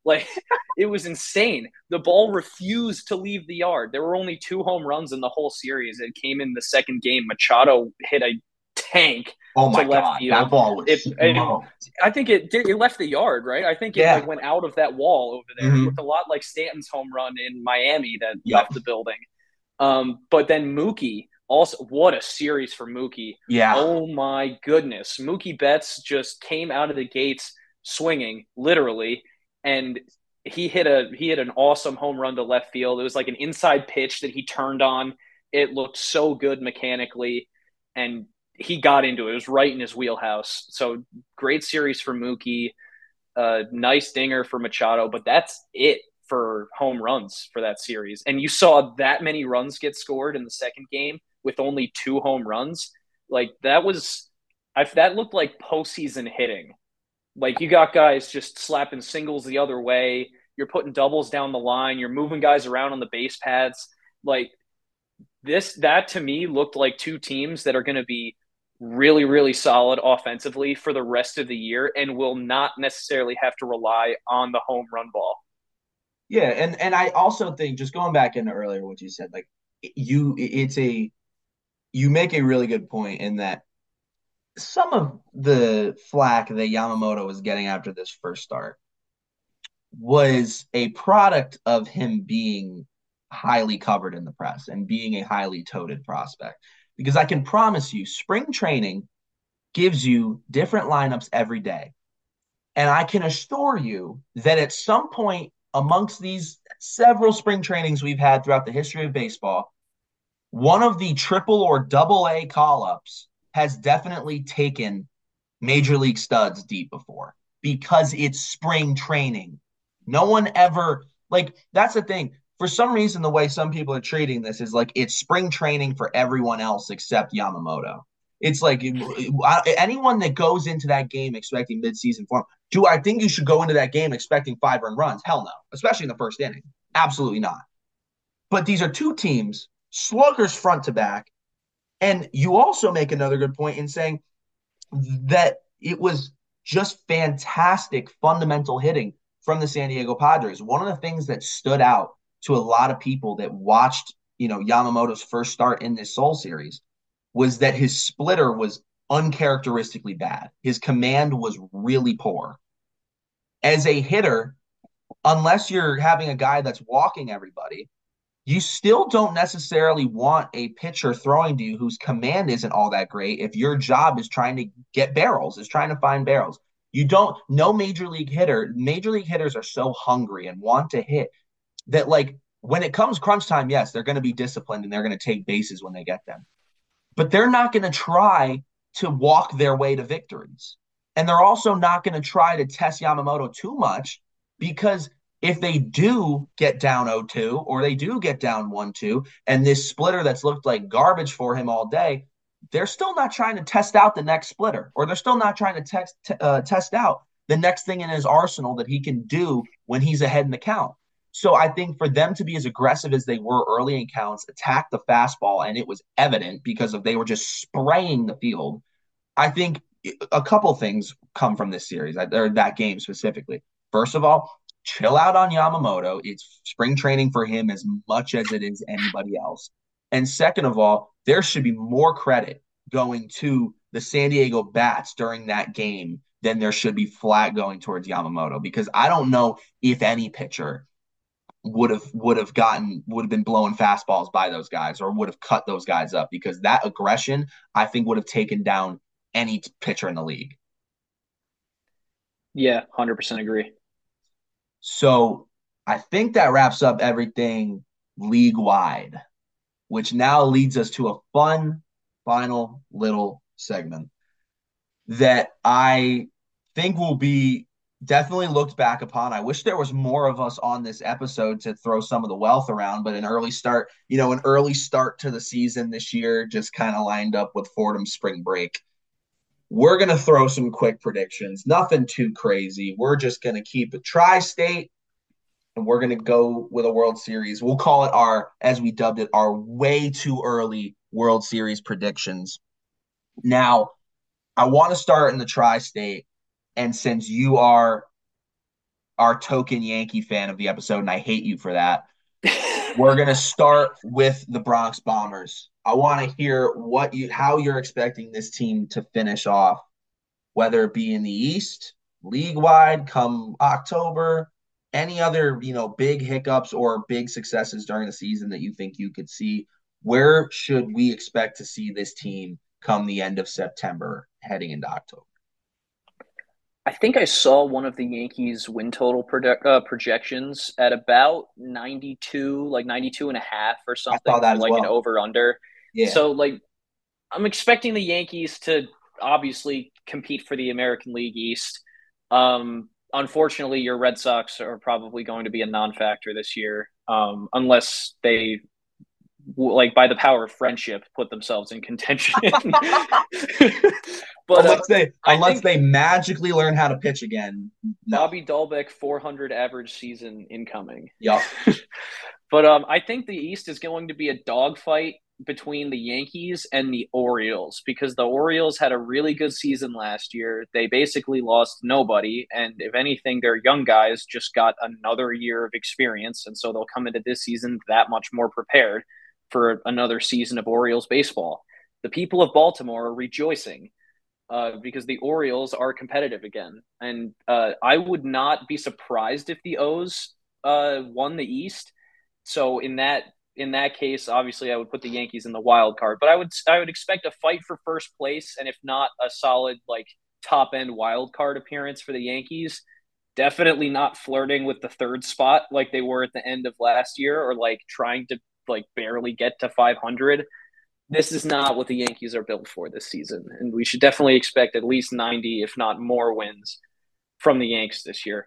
Like, it was insane. The ball refused to leave the yard. There were only 2 home runs in the whole series. It came in the second game. Machado hit a tank Oh to my left God, field. that ball was slow. I think it left the yard, right? I think it Yeah. like went out of that wall over there. Mhm. It looked a lot like Stanton's home run in Miami that Yep. left the building. But then Mookie also, what a series for Mookie. Yeah. Oh my goodness. Mookie Betts just came out of the gates swinging, literally, and he hit an awesome home run to left field. It was like an inside pitch that he turned on. It looked so good mechanically, and he got into it. It was right in his wheelhouse. So great series for Mookie. Nice dinger for Machado, but that's it for home runs for that series. And you saw that many runs get scored in the second game with only 2 home runs. Like that looked like postseason hitting. Like you got guys just slapping singles the other way. You're putting doubles down the line. You're moving guys around on the base paths. Like that to me looked like 2 teams that are going to be really, really solid offensively for the rest of the year and will not necessarily have to rely on the home run ball. Yeah, and I also think, just going back into earlier what you said, like you make a really good point in that some of the flack that Yamamoto was getting after this first start was a product of him being highly covered in the press and being a highly touted prospect. Because I can promise you, spring training gives you different lineups every day. And I can assure you that at some point amongst these several spring trainings we've had throughout the history of baseball, one of the triple or double A call-ups has definitely taken major league studs deep before because it's spring training. No one ever, like, that's the thing. For some reason, the way some people are treating this is like it's spring training for everyone else except Yamamoto. It's like anyone that goes into that game expecting midseason form, do I think you should go into that game expecting 5 earned runs? Hell no, especially in the first inning. Absolutely not. But these are 2 teams, sluggers front to back. And you also make another good point in saying that it was just fantastic fundamental hitting from the San Diego Padres. One of the things that stood out to a lot of people that watched, Yamamoto's first start in this Seoul series was that his splitter was uncharacteristically bad. His command was really poor. As a hitter, unless you're having a guy that's walking everybody, you still don't necessarily want a pitcher throwing to you whose command isn't all that great if your job is trying to get barrels, is trying to find barrels. No major league hitters are so hungry and want to hit that, like, when it comes crunch time, yes, they're going to be disciplined and they're going to take bases when they get them. But they're not going to try to walk their way to victories. And they're also not going to try to test Yamamoto too much because if they do get down 0-2 or they do get down 1-2 and this splitter that's looked like garbage for him all day, they're still not trying to test out the next splitter, or they're still not trying to test out the next thing in his arsenal that he can do when he's ahead in the count. So I think for them to be as aggressive as they were early in counts, attack the fastball, and it was evident because they were just spraying the field. I think a couple things come from this series, or that game specifically. First of all, chill out on Yamamoto. It's spring training for him as much as it is anybody else. And second of all, there should be more credit going to the San Diego Bats during that game than there should be flat going towards Yamamoto, because I don't know if any pitcher would have been blowing fastballs by those guys or would have cut those guys up, because that aggression, I think, would have taken down any pitcher in the league. Yeah, 100% agree. So I think that wraps up everything league-wide, which now leads us to a fun final little segment that I think will be definitely looked back upon. I wish there was more of us on this episode to throw some of the wealth around, but an early start to the season this year just kind of lined up with Fordham's spring break. We're going to throw some quick predictions, nothing too crazy. We're just going to keep it tri-state, and we're going to go with a World Series. We'll call it as we dubbed it, our way too early World Series predictions. Now, I want to start in the tri-state, and since you are our token Yankee fan of the episode, and I hate you for that. We're going to start with the Bronx Bombers. I want to hear how you're expecting this team to finish off, whether it be in the East, league-wide, come October, any other, big hiccups or big successes during the season that you think you could see. Where should we expect to see this team come the end of September, heading into October? I think I saw one of the Yankees win total projections at about 92, like 92 and a half or something, I saw that as like well. an over under. Yeah. So I'm expecting the Yankees to obviously compete for the American League East. Unfortunately, your Red Sox are probably going to be a non-factor this year, unless they, by the power of friendship, put themselves in contention. But unless they magically learn how to pitch again. No. Bobby Dahlbeck 400 average season incoming. Yep. But I think the East is going to be a dogfight between the Yankees and the Orioles, because the Orioles had a really good season last year. They basically lost nobody, and if anything, their young guys just got another year of experience, and so they'll come into this season that much more prepared for another season of Orioles baseball. The people of Baltimore are rejoicing because the Orioles are competitive again. And I would not be surprised if the O's won the East. So in that case, obviously I would put the Yankees in the wild card, but I would expect a fight for first place, and if not a solid top end wild card appearance for the Yankees. Definitely not flirting with the third spot like they were at the end of last year, or trying to barely get to 500. This is not what the Yankees are built for this season, and we should definitely expect at least 90, if not more, wins from the Yanks this year.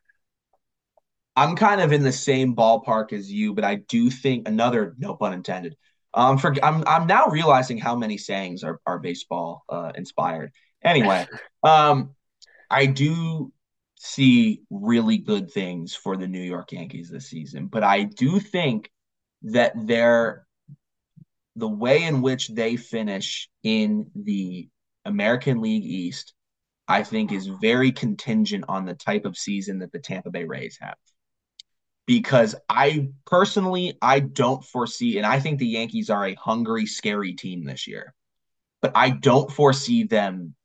I'm kind of in the same ballpark as you, but I do think another, no pun intended. I'm now realizing how many sayings are baseball inspired. Anyway, I do see really good things for the New York Yankees this season, but I do think that the way in which they finish in the American League East, I think, is very contingent on the type of season that the Tampa Bay Rays have. Because I don't foresee, and I think the Yankees are a hungry, scary team this year, but I don't foresee them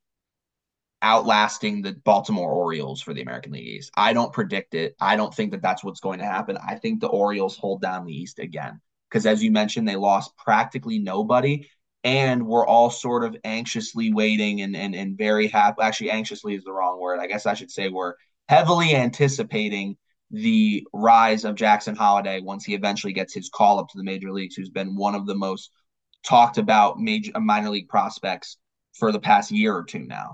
outlasting the Baltimore Orioles for the American League East. I don't predict it. I don't think that that's what's going to happen. I think the Orioles hold down the East again. Because as you mentioned, they lost practically nobody, and we're all sort of anxiously waiting and very happy. Actually, anxiously is the wrong word. I guess I should say we're heavily anticipating the rise of Jackson Holliday once he eventually gets his call up to the major leagues, who's been one of the most talked about minor league prospects for the past year or two now.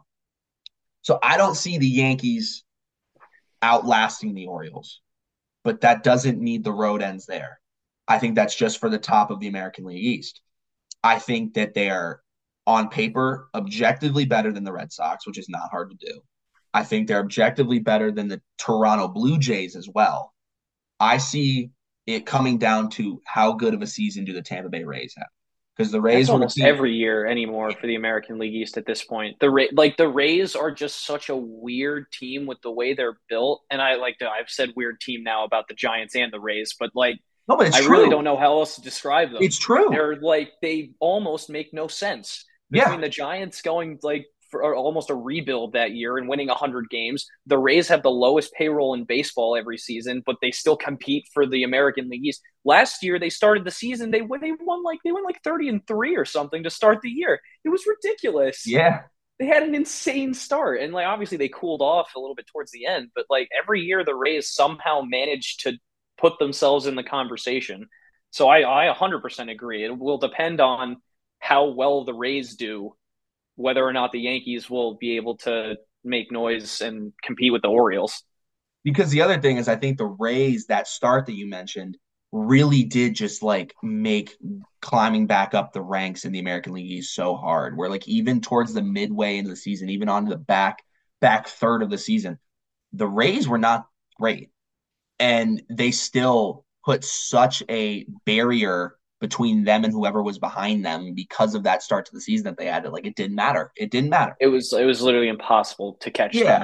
So I don't see the Yankees outlasting the Orioles, but that doesn't mean the road ends there. I think that's just for the top of the American League East. I think that they are, on paper, objectively better than the Red Sox, which is not hard to do. I think they're objectively better than the Toronto Blue Jays as well. I see it coming down to how good of a season do the Tampa Bay Rays have. Because the Rays almost every year anymore for the American League East at this point. The Rays are just such a weird team with the way they're built. And I've said weird team now about the Giants and the Rays, but no, but it's true. Really don't know how else to describe them. It's true. They're they almost make no sense. Between the Giants going for almost a rebuild that year and winning 100 games, the Rays have the lowest payroll in baseball every season, but they still compete for the American League East. Last year, they started the season, they went 30-3 or something to start the year. It was ridiculous. Yeah. They had an insane start, and obviously they cooled off a little bit towards the end, but every year the Rays somehow managed to put themselves in the conversation. So I 100% agree. It will depend on how well the Rays do, whether or not the Yankees will be able to make noise and compete with the Orioles. Because the other thing is, I think the Rays, that start that you mentioned, really did just make climbing back up the ranks in the American League East so hard, where even towards the midway into the season, even onto the back third of the season, the Rays were not great. And they still put such a barrier between them and whoever was behind them because of that start to the season that they had. It didn't matter. It didn't matter. It was literally impossible to catch them.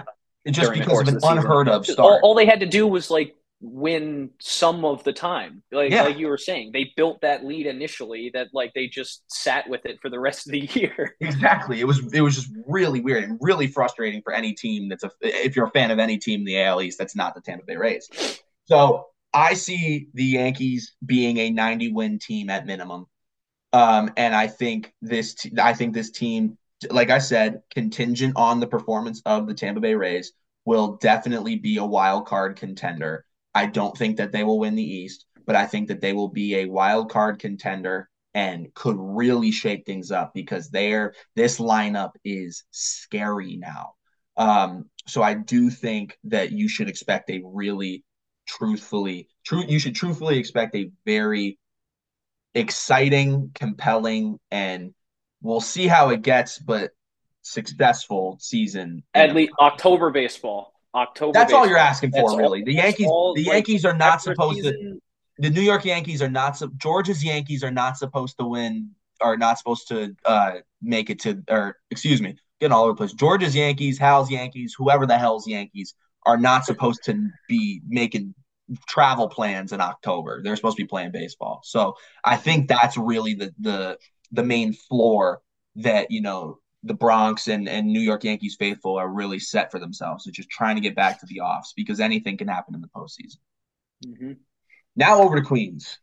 just during the because course of of an the season. unheard of Just start. all they had to do was like win some of the time. Yeah. Like you were saying, they built that lead initially that like they just sat with it for the rest of the year. Exactly. It was just really weird and really frustrating for any team if you're a fan of any team in the AL East that's not the Tampa Bay Rays. So I see the Yankees being a 90-win team at minimum. And I think this team, like I said, contingent on the performance of the Tampa Bay Rays, will definitely be a wild card contender. I don't think that they will win the East, but I think that they will be a wild card contender and could really shake things up because this lineup is scary now. So I do think that you should expect you should truthfully expect a very exciting, compelling, and we'll see how it gets, but successful season. At least October baseball. That's all you're asking for, really. The Like, Yankees are not supposed season, the New York Yankees are not Georgia's Yankees are not supposed to win, are not supposed to make it to, or excuse me, getting all over the place. Georgia's Yankees, Hal's Yankees, whoever the hell's Yankees are not supposed to be making travel plans in October. They're supposed to be playing baseball. So I think that's really the main floor that, the Bronx and New York Yankees faithful are really set for themselves. They're just trying to get back to the offs because anything can happen in the postseason. Mm-hmm. Now over to Queens.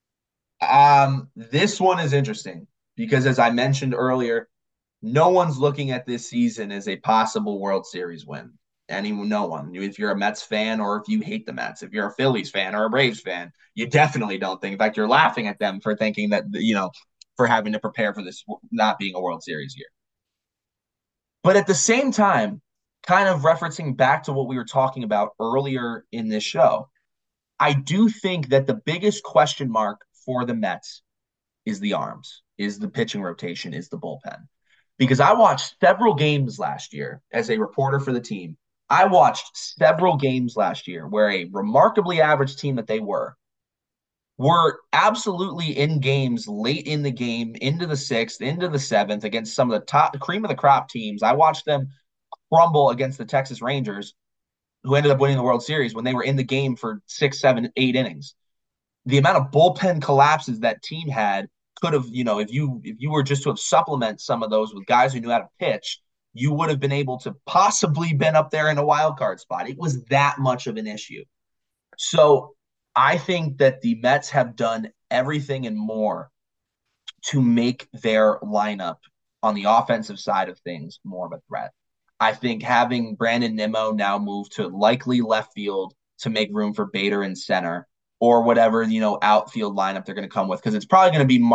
This one is interesting because, as I mentioned earlier, no one's looking at this season as a possible World Series win. No one. If you're a Mets fan or if you hate the Mets, if you're a Phillies fan or a Braves fan, you definitely don't think. In fact, you're laughing at them for thinking that, for having to prepare for this not being a World Series year. But at the same time, kind of referencing back to what we were talking about earlier in this show, I do think that the biggest question mark for the Mets is the arms, is the pitching rotation, is the bullpen. Because I watched several games last year as a reporter for the team. I watched several games last year where a remarkably average team that they were absolutely in games late in the game, into the sixth, into the seventh, against some of the top cream of the crop teams. I watched them crumble against the Texas Rangers, who ended up winning the World Series when they were in the game for 6, 7, 8 innings. The amount of bullpen collapses that team had could have, if you were just to have supplement some of those with guys who knew how to pitch, you would have been able to possibly been up there in a wild card spot. It was that much of an issue. So I think that the Mets have done everything and more to make their lineup on the offensive side of things more of a threat. I think having Brandon Nimmo now move to likely left field to make room for Bader in center or whatever, outfield lineup they're going to come with, because it's probably going to be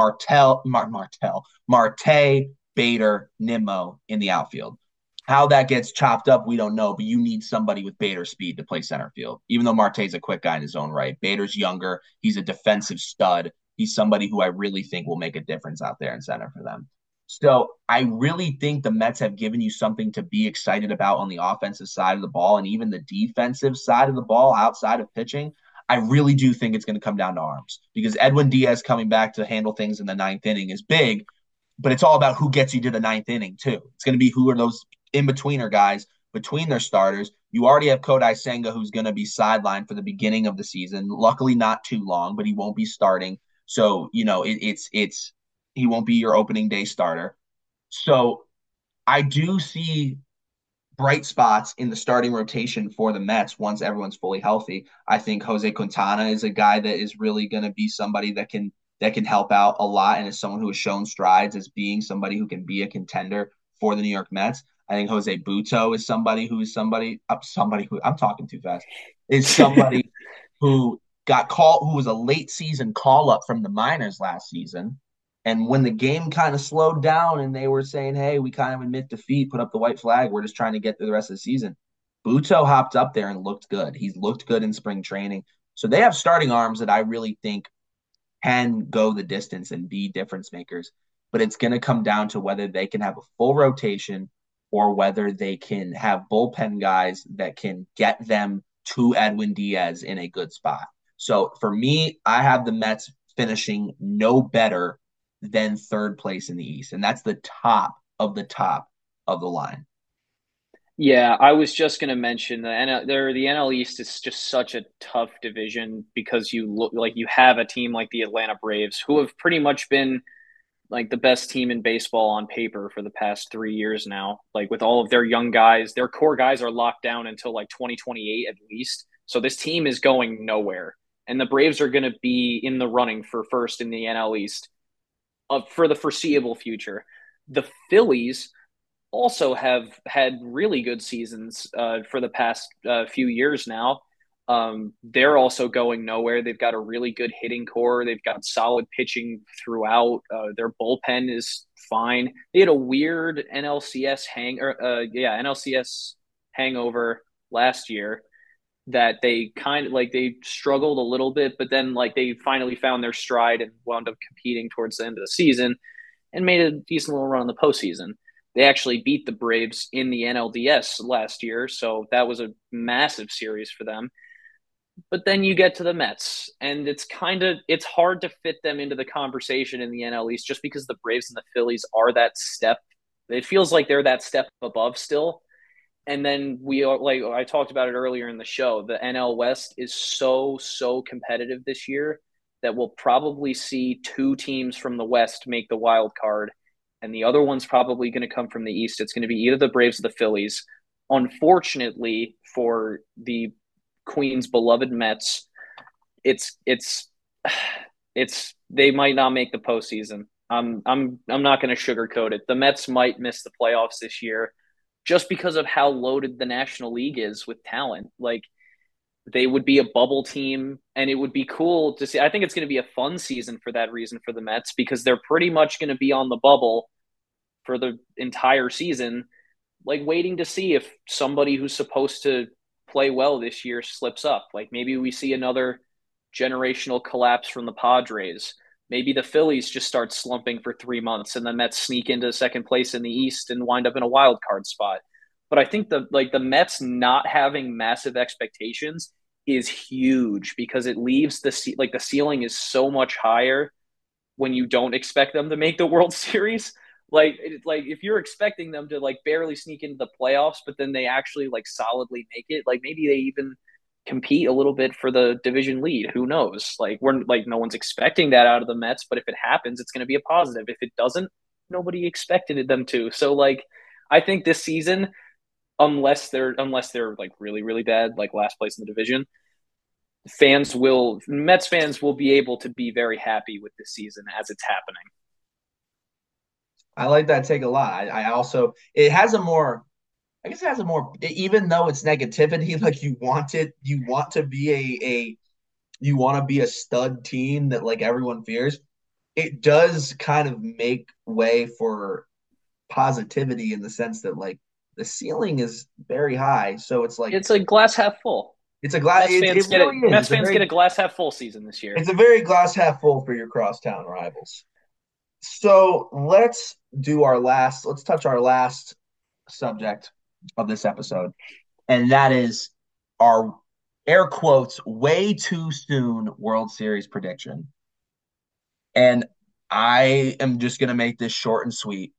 Marte, Bader, Nimmo in the outfield. How that gets chopped up, we don't know, but you need somebody with Bader speed to play center field, even though Marte's a quick guy in his own right. Bader's younger. He's a defensive stud. He's somebody who I really think will make a difference out there in center for them. So I really think the Mets have given you something to be excited about on the offensive side of the ball and even the defensive side of the ball outside of pitching. I really do think it's going to come down to arms because Edwin Diaz coming back to handle things in the ninth inning is big, but it's all about who gets you to the ninth inning too. It's going to be who are those in-betweener guys between their starters. You already have Kodai Senga, who's going to be sidelined for the beginning of the season. Luckily, not too long, but he won't be starting. So, he won't be your opening day starter. So I do see bright spots in the starting rotation for the Mets once everyone's fully healthy. I think Jose Quintana is a guy that is really going to be somebody that can help out a lot and is someone who has shown strides as being somebody who can be a contender for the New York Mets. I think Jose Butto is somebody who I'm talking too fast, is somebody who who was a late season call up from the minors last season. And when the game kind of slowed down and they were saying, hey, we kind of admit defeat, put up the white flag, we're just trying to get through the rest of the season, Butto hopped up there and looked good. He's looked good in spring training. So they have starting arms that I really think can go the distance and be difference makers. But it's going to come down to whether they can have a full rotation or whether they can have bullpen guys that can get them to Edwin Diaz in a good spot. So for me, I have the Mets finishing no better than third place in the East. And that's the top of the line. Yeah, I was just going to mention the NL East is just such a tough division because you look like you have a team like the Atlanta Braves who have pretty much been like the best team in baseball on paper for the past 3 years now. Like with all of their young guys, their core guys are locked down until like 2028 at least. So this team is going nowhere. And the Braves are going to be in the running for first in the NL East for the foreseeable future. The Phillies also have had really good seasons for the past few years now. They're also going nowhere. They've got a really good hitting core. They've got solid pitching throughout. Their bullpen is fine. They had a weird NLCS hangover last year that they kind of like they struggled a little bit, but then like they finally found their stride and wound up competing towards the end of the season and made a decent little run in the postseason. They actually beat the Braves in the NLDS last year, so that was a massive series for them. But then you get to the Mets, and it's hard to fit them into the conversation in the NL East just because the Braves and the Phillies are that step. It feels like they're that step above still. And then we are like I talked about it earlier in the show. The NL West is so competitive this year that we'll probably see two teams from the West make the wild card, and the other one's probably going to come from the East. It's going to be either the Braves or the Phillies. Unfortunately for the Queen's beloved Mets, it's they might not make the postseason. I'm not going to sugarcoat it. The Mets might miss the playoffs this year just because of how loaded the National League is with talent. Like they would be a bubble team, and it would be cool to see. I think it's going to be a fun season for that reason for the Mets because they're pretty much going to be on the bubble for the entire season, like waiting to see if somebody who's supposed to play well this year slips up. Like maybe we see another generational collapse from the Padres. Maybe the Phillies just start slumping for 3 months and the Mets sneak into second place in the East and wind up in a wild card spot. But I think the Mets not having massive expectations is huge because it leaves the ceiling is so much higher when you don't expect them to make the World Series. Like if you're expecting them to like barely sneak into the playoffs, but then they actually like solidly make it, like maybe they even compete a little bit for the division lead. Who knows? Like we're like no one's expecting that out of the Mets, but if it happens, it's going to be a positive. If it doesn't, nobody expected them to. So like I think this season, unless they're like really bad, like last place in the division, Mets fans will be able to be very happy with this season as it's happening. I like that take a lot. I also it has a more I guess it has a more even though it's negativity, like you want to be you want to be a stud team that like everyone fears. It does kind of make way for positivity in the sense that like the ceiling is very high. So it's like glass half full. It's a glass. Mets fans get a glass half full season this year. It's a very glass half full for your crosstown rivals. So let's touch our last subject of this episode, and that is our air quotes way too soon World Series prediction. And I am just going to make this short and sweet.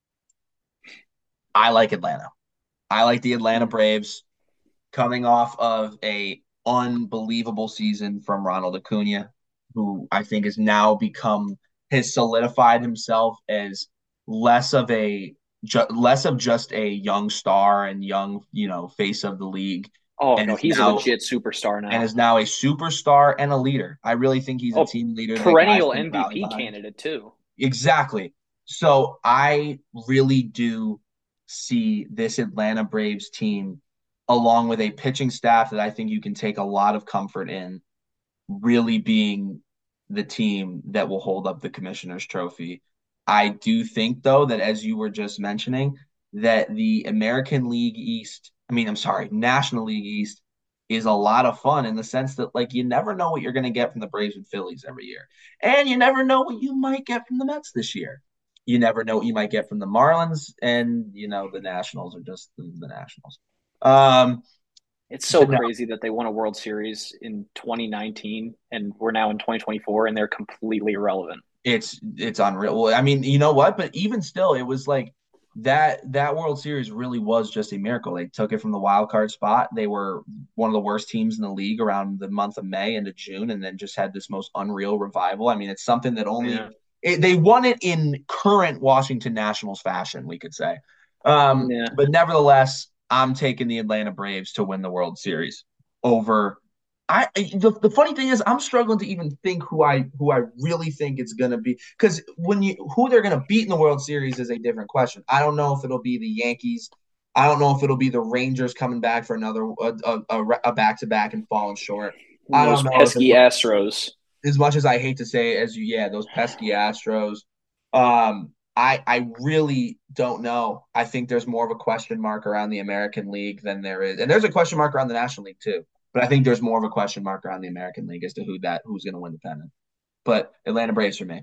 I like Atlanta. I like the Atlanta Braves coming off of a unbelievable season from Ronald Acuna, who I think has solidified himself as less of just a young star and young, face of the league. Oh, no, he's a legit superstar now. And is now a superstar and a leader. I really think he's a team leader. Perennial MVP candidate, too. Exactly. So I really do see this Atlanta Braves team, along with a pitching staff that I think you can take a lot of comfort in, really being the team that will hold up the Commissioner's Trophy. I do think, though, that as you were just mentioning, that the National League East is a lot of fun in the sense that, like, you never know what you're going to get from the Braves and Phillies every year. And you never know what you might get from the Mets this year. You never know what you might get from the Marlins, and, the Nationals are just the Nationals. It's so crazy that they won a World Series in 2019 and we're now in 2024 and they're completely irrelevant. It's unreal. Well, I mean, you know what? But even still, it was like that World Series really was just a miracle. They took it from the wild card spot. They were one of the worst teams in the league around the month of May into June, and then just had this most unreal revival. I mean, it's something that they won it in current Washington Nationals fashion, we could say. But nevertheless, I'm taking the Atlanta Braves to win the World Series over. The funny thing is I'm struggling to even think who I really think it's gonna be, because who they're gonna beat in the World Series is a different question. I don't know if it'll be the Yankees. I don't know if it'll be the Rangers coming back for another a back to back and falling short. I don't know. Pesky Astros. As much as I hate to say it, those pesky Astros. I really don't know. I think there's more of a question mark around the American League than there is, and there's a question mark around the National League too. But I think there's more of a question mark around the American League as to who's going to win the pennant. But Atlanta Braves for me.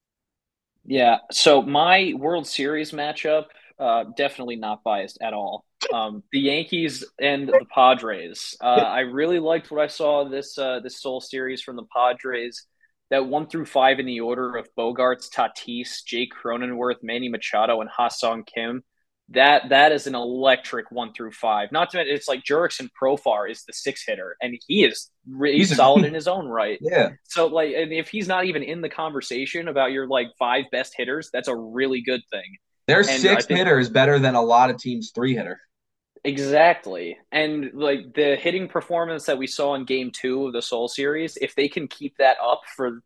Yeah. So my World Series matchup, definitely not biased at all. The Yankees and the Padres. I really liked what I saw this Seoul series from the Padres. That 1-5 in the order of Bogarts, Tatis, Jake Cronenworth, Manny Machado, and Ha-Seong Kim. That is an electric 1-5. Not to mention, it's like Jurickson Profar is the 6-hitter, and he's solid in his own right. Yeah. So and if he's not even in the conversation about your 5 best hitters, that's a really good thing. Their 6-hitter is better than a lot of teams' 3-hitter. Exactly. And the hitting performance that we saw in Game 2 of the Seoul series, if they can keep that up for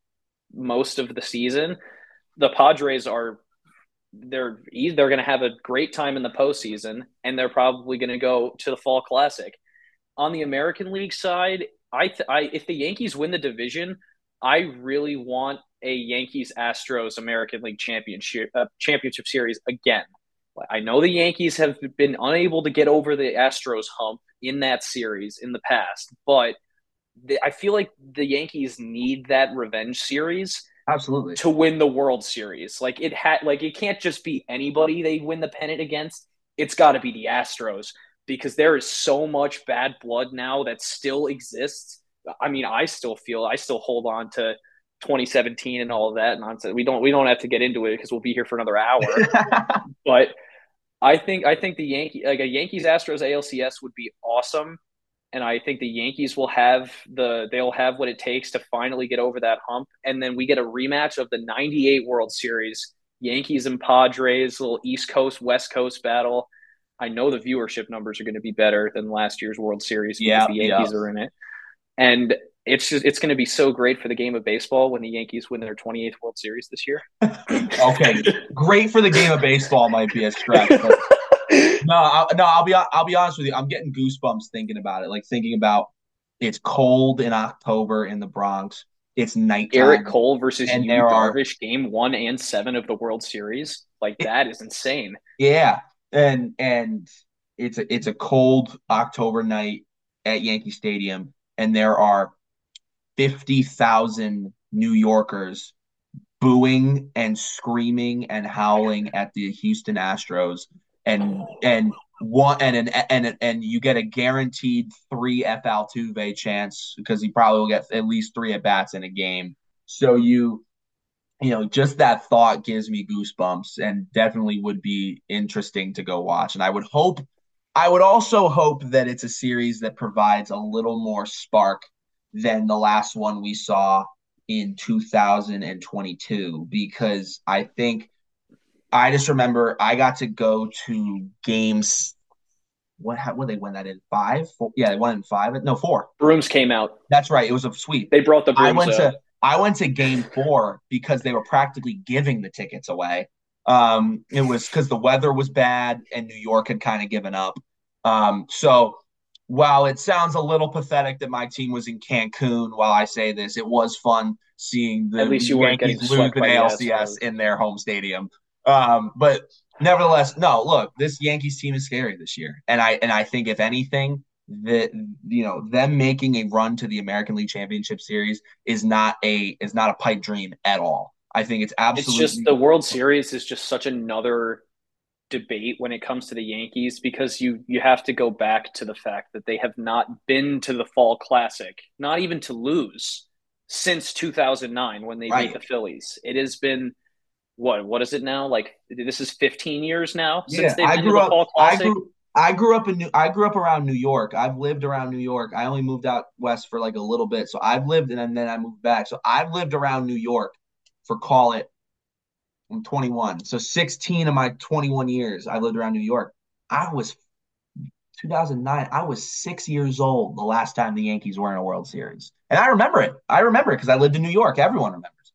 most of the season, the Padres they're going to have a great time in the postseason, and they're probably going to go to the Fall Classic. On the American League side, if the Yankees win the division, I really want a Yankees-Astros American League championship series again. I know the Yankees have been unable to get over the Astros hump in that series in the past, but I feel like the Yankees need that revenge series. Absolutely. To win the World Series. It can't just be anybody they win the pennant against. It's got to be the Astros, because there is so much bad blood now that still exists. I mean, I still hold on to 2017 and all of that nonsense. We don't have to get into it because we'll be here for another hour. But I think the Yankees Astros ALCS would be awesome. And I think the Yankees will have what it takes to finally get over that hump. And then we get a rematch of the 98 World Series, Yankees and Padres, little East Coast, West Coast battle. I know the viewership numbers are going to be better than last year's World Series because the Yankees are in it. And it's going to be so great for the game of baseball when the Yankees win their 28th World Series this year. Okay. Great for the game of baseball might be a stretch, but I'll be honest with you. I'm getting goosebumps thinking about it. Thinking about it's cold in October in the Bronx. It's nighttime. Garrett Cole versus Yu Darvish, Game 1 and 7 of the World Series. That is insane. Yeah, and it's a cold October night at Yankee Stadium, and there are 50,000 New Yorkers booing and screaming and howling at the Houston Astros. And you get a guaranteed 3 F. Altuve chance because he probably will get at least 3 at bats in a game. So just that thought gives me goosebumps, and definitely would be interesting to go watch. And I would also hope that it's a series that provides a little more spark than the last one we saw in 2022, because I just remember I got to go to games. What they win that in 5? 4? Yeah, they won in 5. No, 4. Brooms came out. That's right. It was a sweep. They brought the brooms I went to game 4 because they were practically giving the tickets away. It was because the weather was bad and New York had kind of given up. So while it sounds a little pathetic that my team was in Cancun while I say this, it was fun seeing the Yankees lose an ALCS in their home stadium. But nevertheless, no, look, this Yankees team is scary this year. And I think if anything, that them making a run to the American League Championship Series is not a pipe dream at all. I think it's absolutely. It's just the World Series is just such another debate when it comes to the Yankees, because you have to go back to the fact that they have not been to the Fall Classic, not even to lose, since 2009 when they beat the Phillies. It has been what is it now? Like this is 15 years now since Yeah, they've been to the Fall Classic. I grew up around New York. I've lived around New York. I only moved out west for like a little bit. So I've lived and then I moved back. So I've lived around New York for call it I'm 21. So 16 of my 21 years I lived around New York. I was 2009. I was 6 years old the last time the Yankees were in a World Series. And I remember it. I remember it because I lived in New York. Everyone remembers.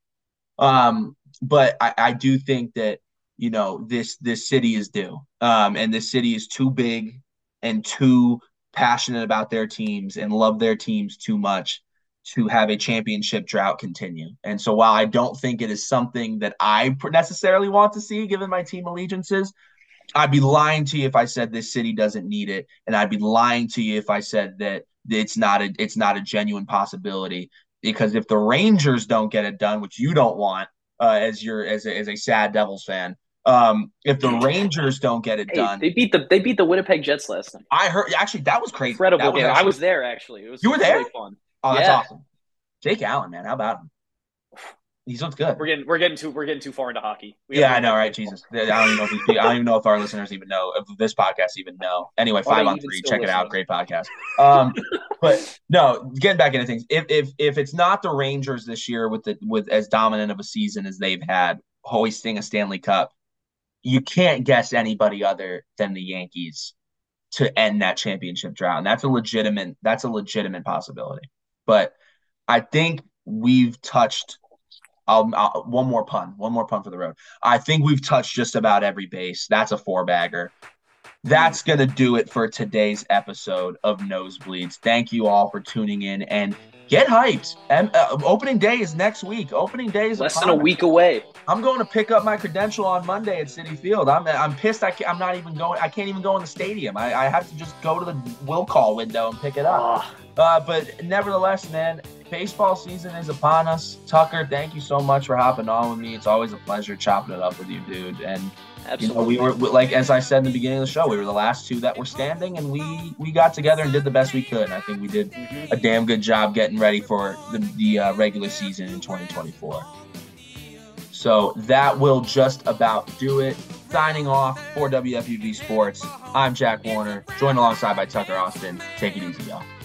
But I do think that this city is due, and this city is too big and too passionate about their teams and love their teams too much to have a championship drought continue. And so while I don't think it is something that I necessarily want to see, given my team allegiances, I'd be lying to you if I said this city doesn't need it, and I'd be lying to you if I said that it's not a genuine possibility. Because if the Rangers don't get it done, which you don't want, as a sad Devils fan, if the Rangers don't get it done, they beat the Winnipeg Jets last night. I heard actually that was crazy. Incredible game. I was there actually. It was you were there? Really fun. Oh, that's awesome. Jake Allen, man, how about him? He's looks good. We're getting too far into hockey. Yeah, I know, right? Jesus, I don't even know if our listeners even know if this podcast even know. Anyway, 5 on 3, check it out. Great podcast. But no, getting back into things. If it's not the Rangers this year with as dominant of a season as they've had, hoisting a Stanley Cup, you can't guess anybody other than the Yankees to end that championship drought, and that's a legitimate possibility. But I think we've touched. One more pun for the road. I think we've touched just about every base. That's a 4-bagger. That's going to do it for today's episode of Nosebleeds. Thank you all for tuning in and get hyped. And opening day is next week. Opening day is less than a week away. I'm going to pick up my credential on Monday at Citi Field. I'm pissed. I'm not even going. I can't even go in the stadium. I have to just go to the will call window and pick it up. But nevertheless, man, baseball season is upon us. Tucker, thank you so much for hopping on with me. It's always a pleasure chopping it up with you, dude. And absolutely, we were like, as I said in the beginning of the show, we were the last two that were standing, and we got together and did the best we could. I think we did a damn good job getting ready for the regular season in 2024. So that will just about do it. Signing off for WFUV Sports, I'm Jack Warner, joined alongside by Tucker Austin. Take it easy, y'all.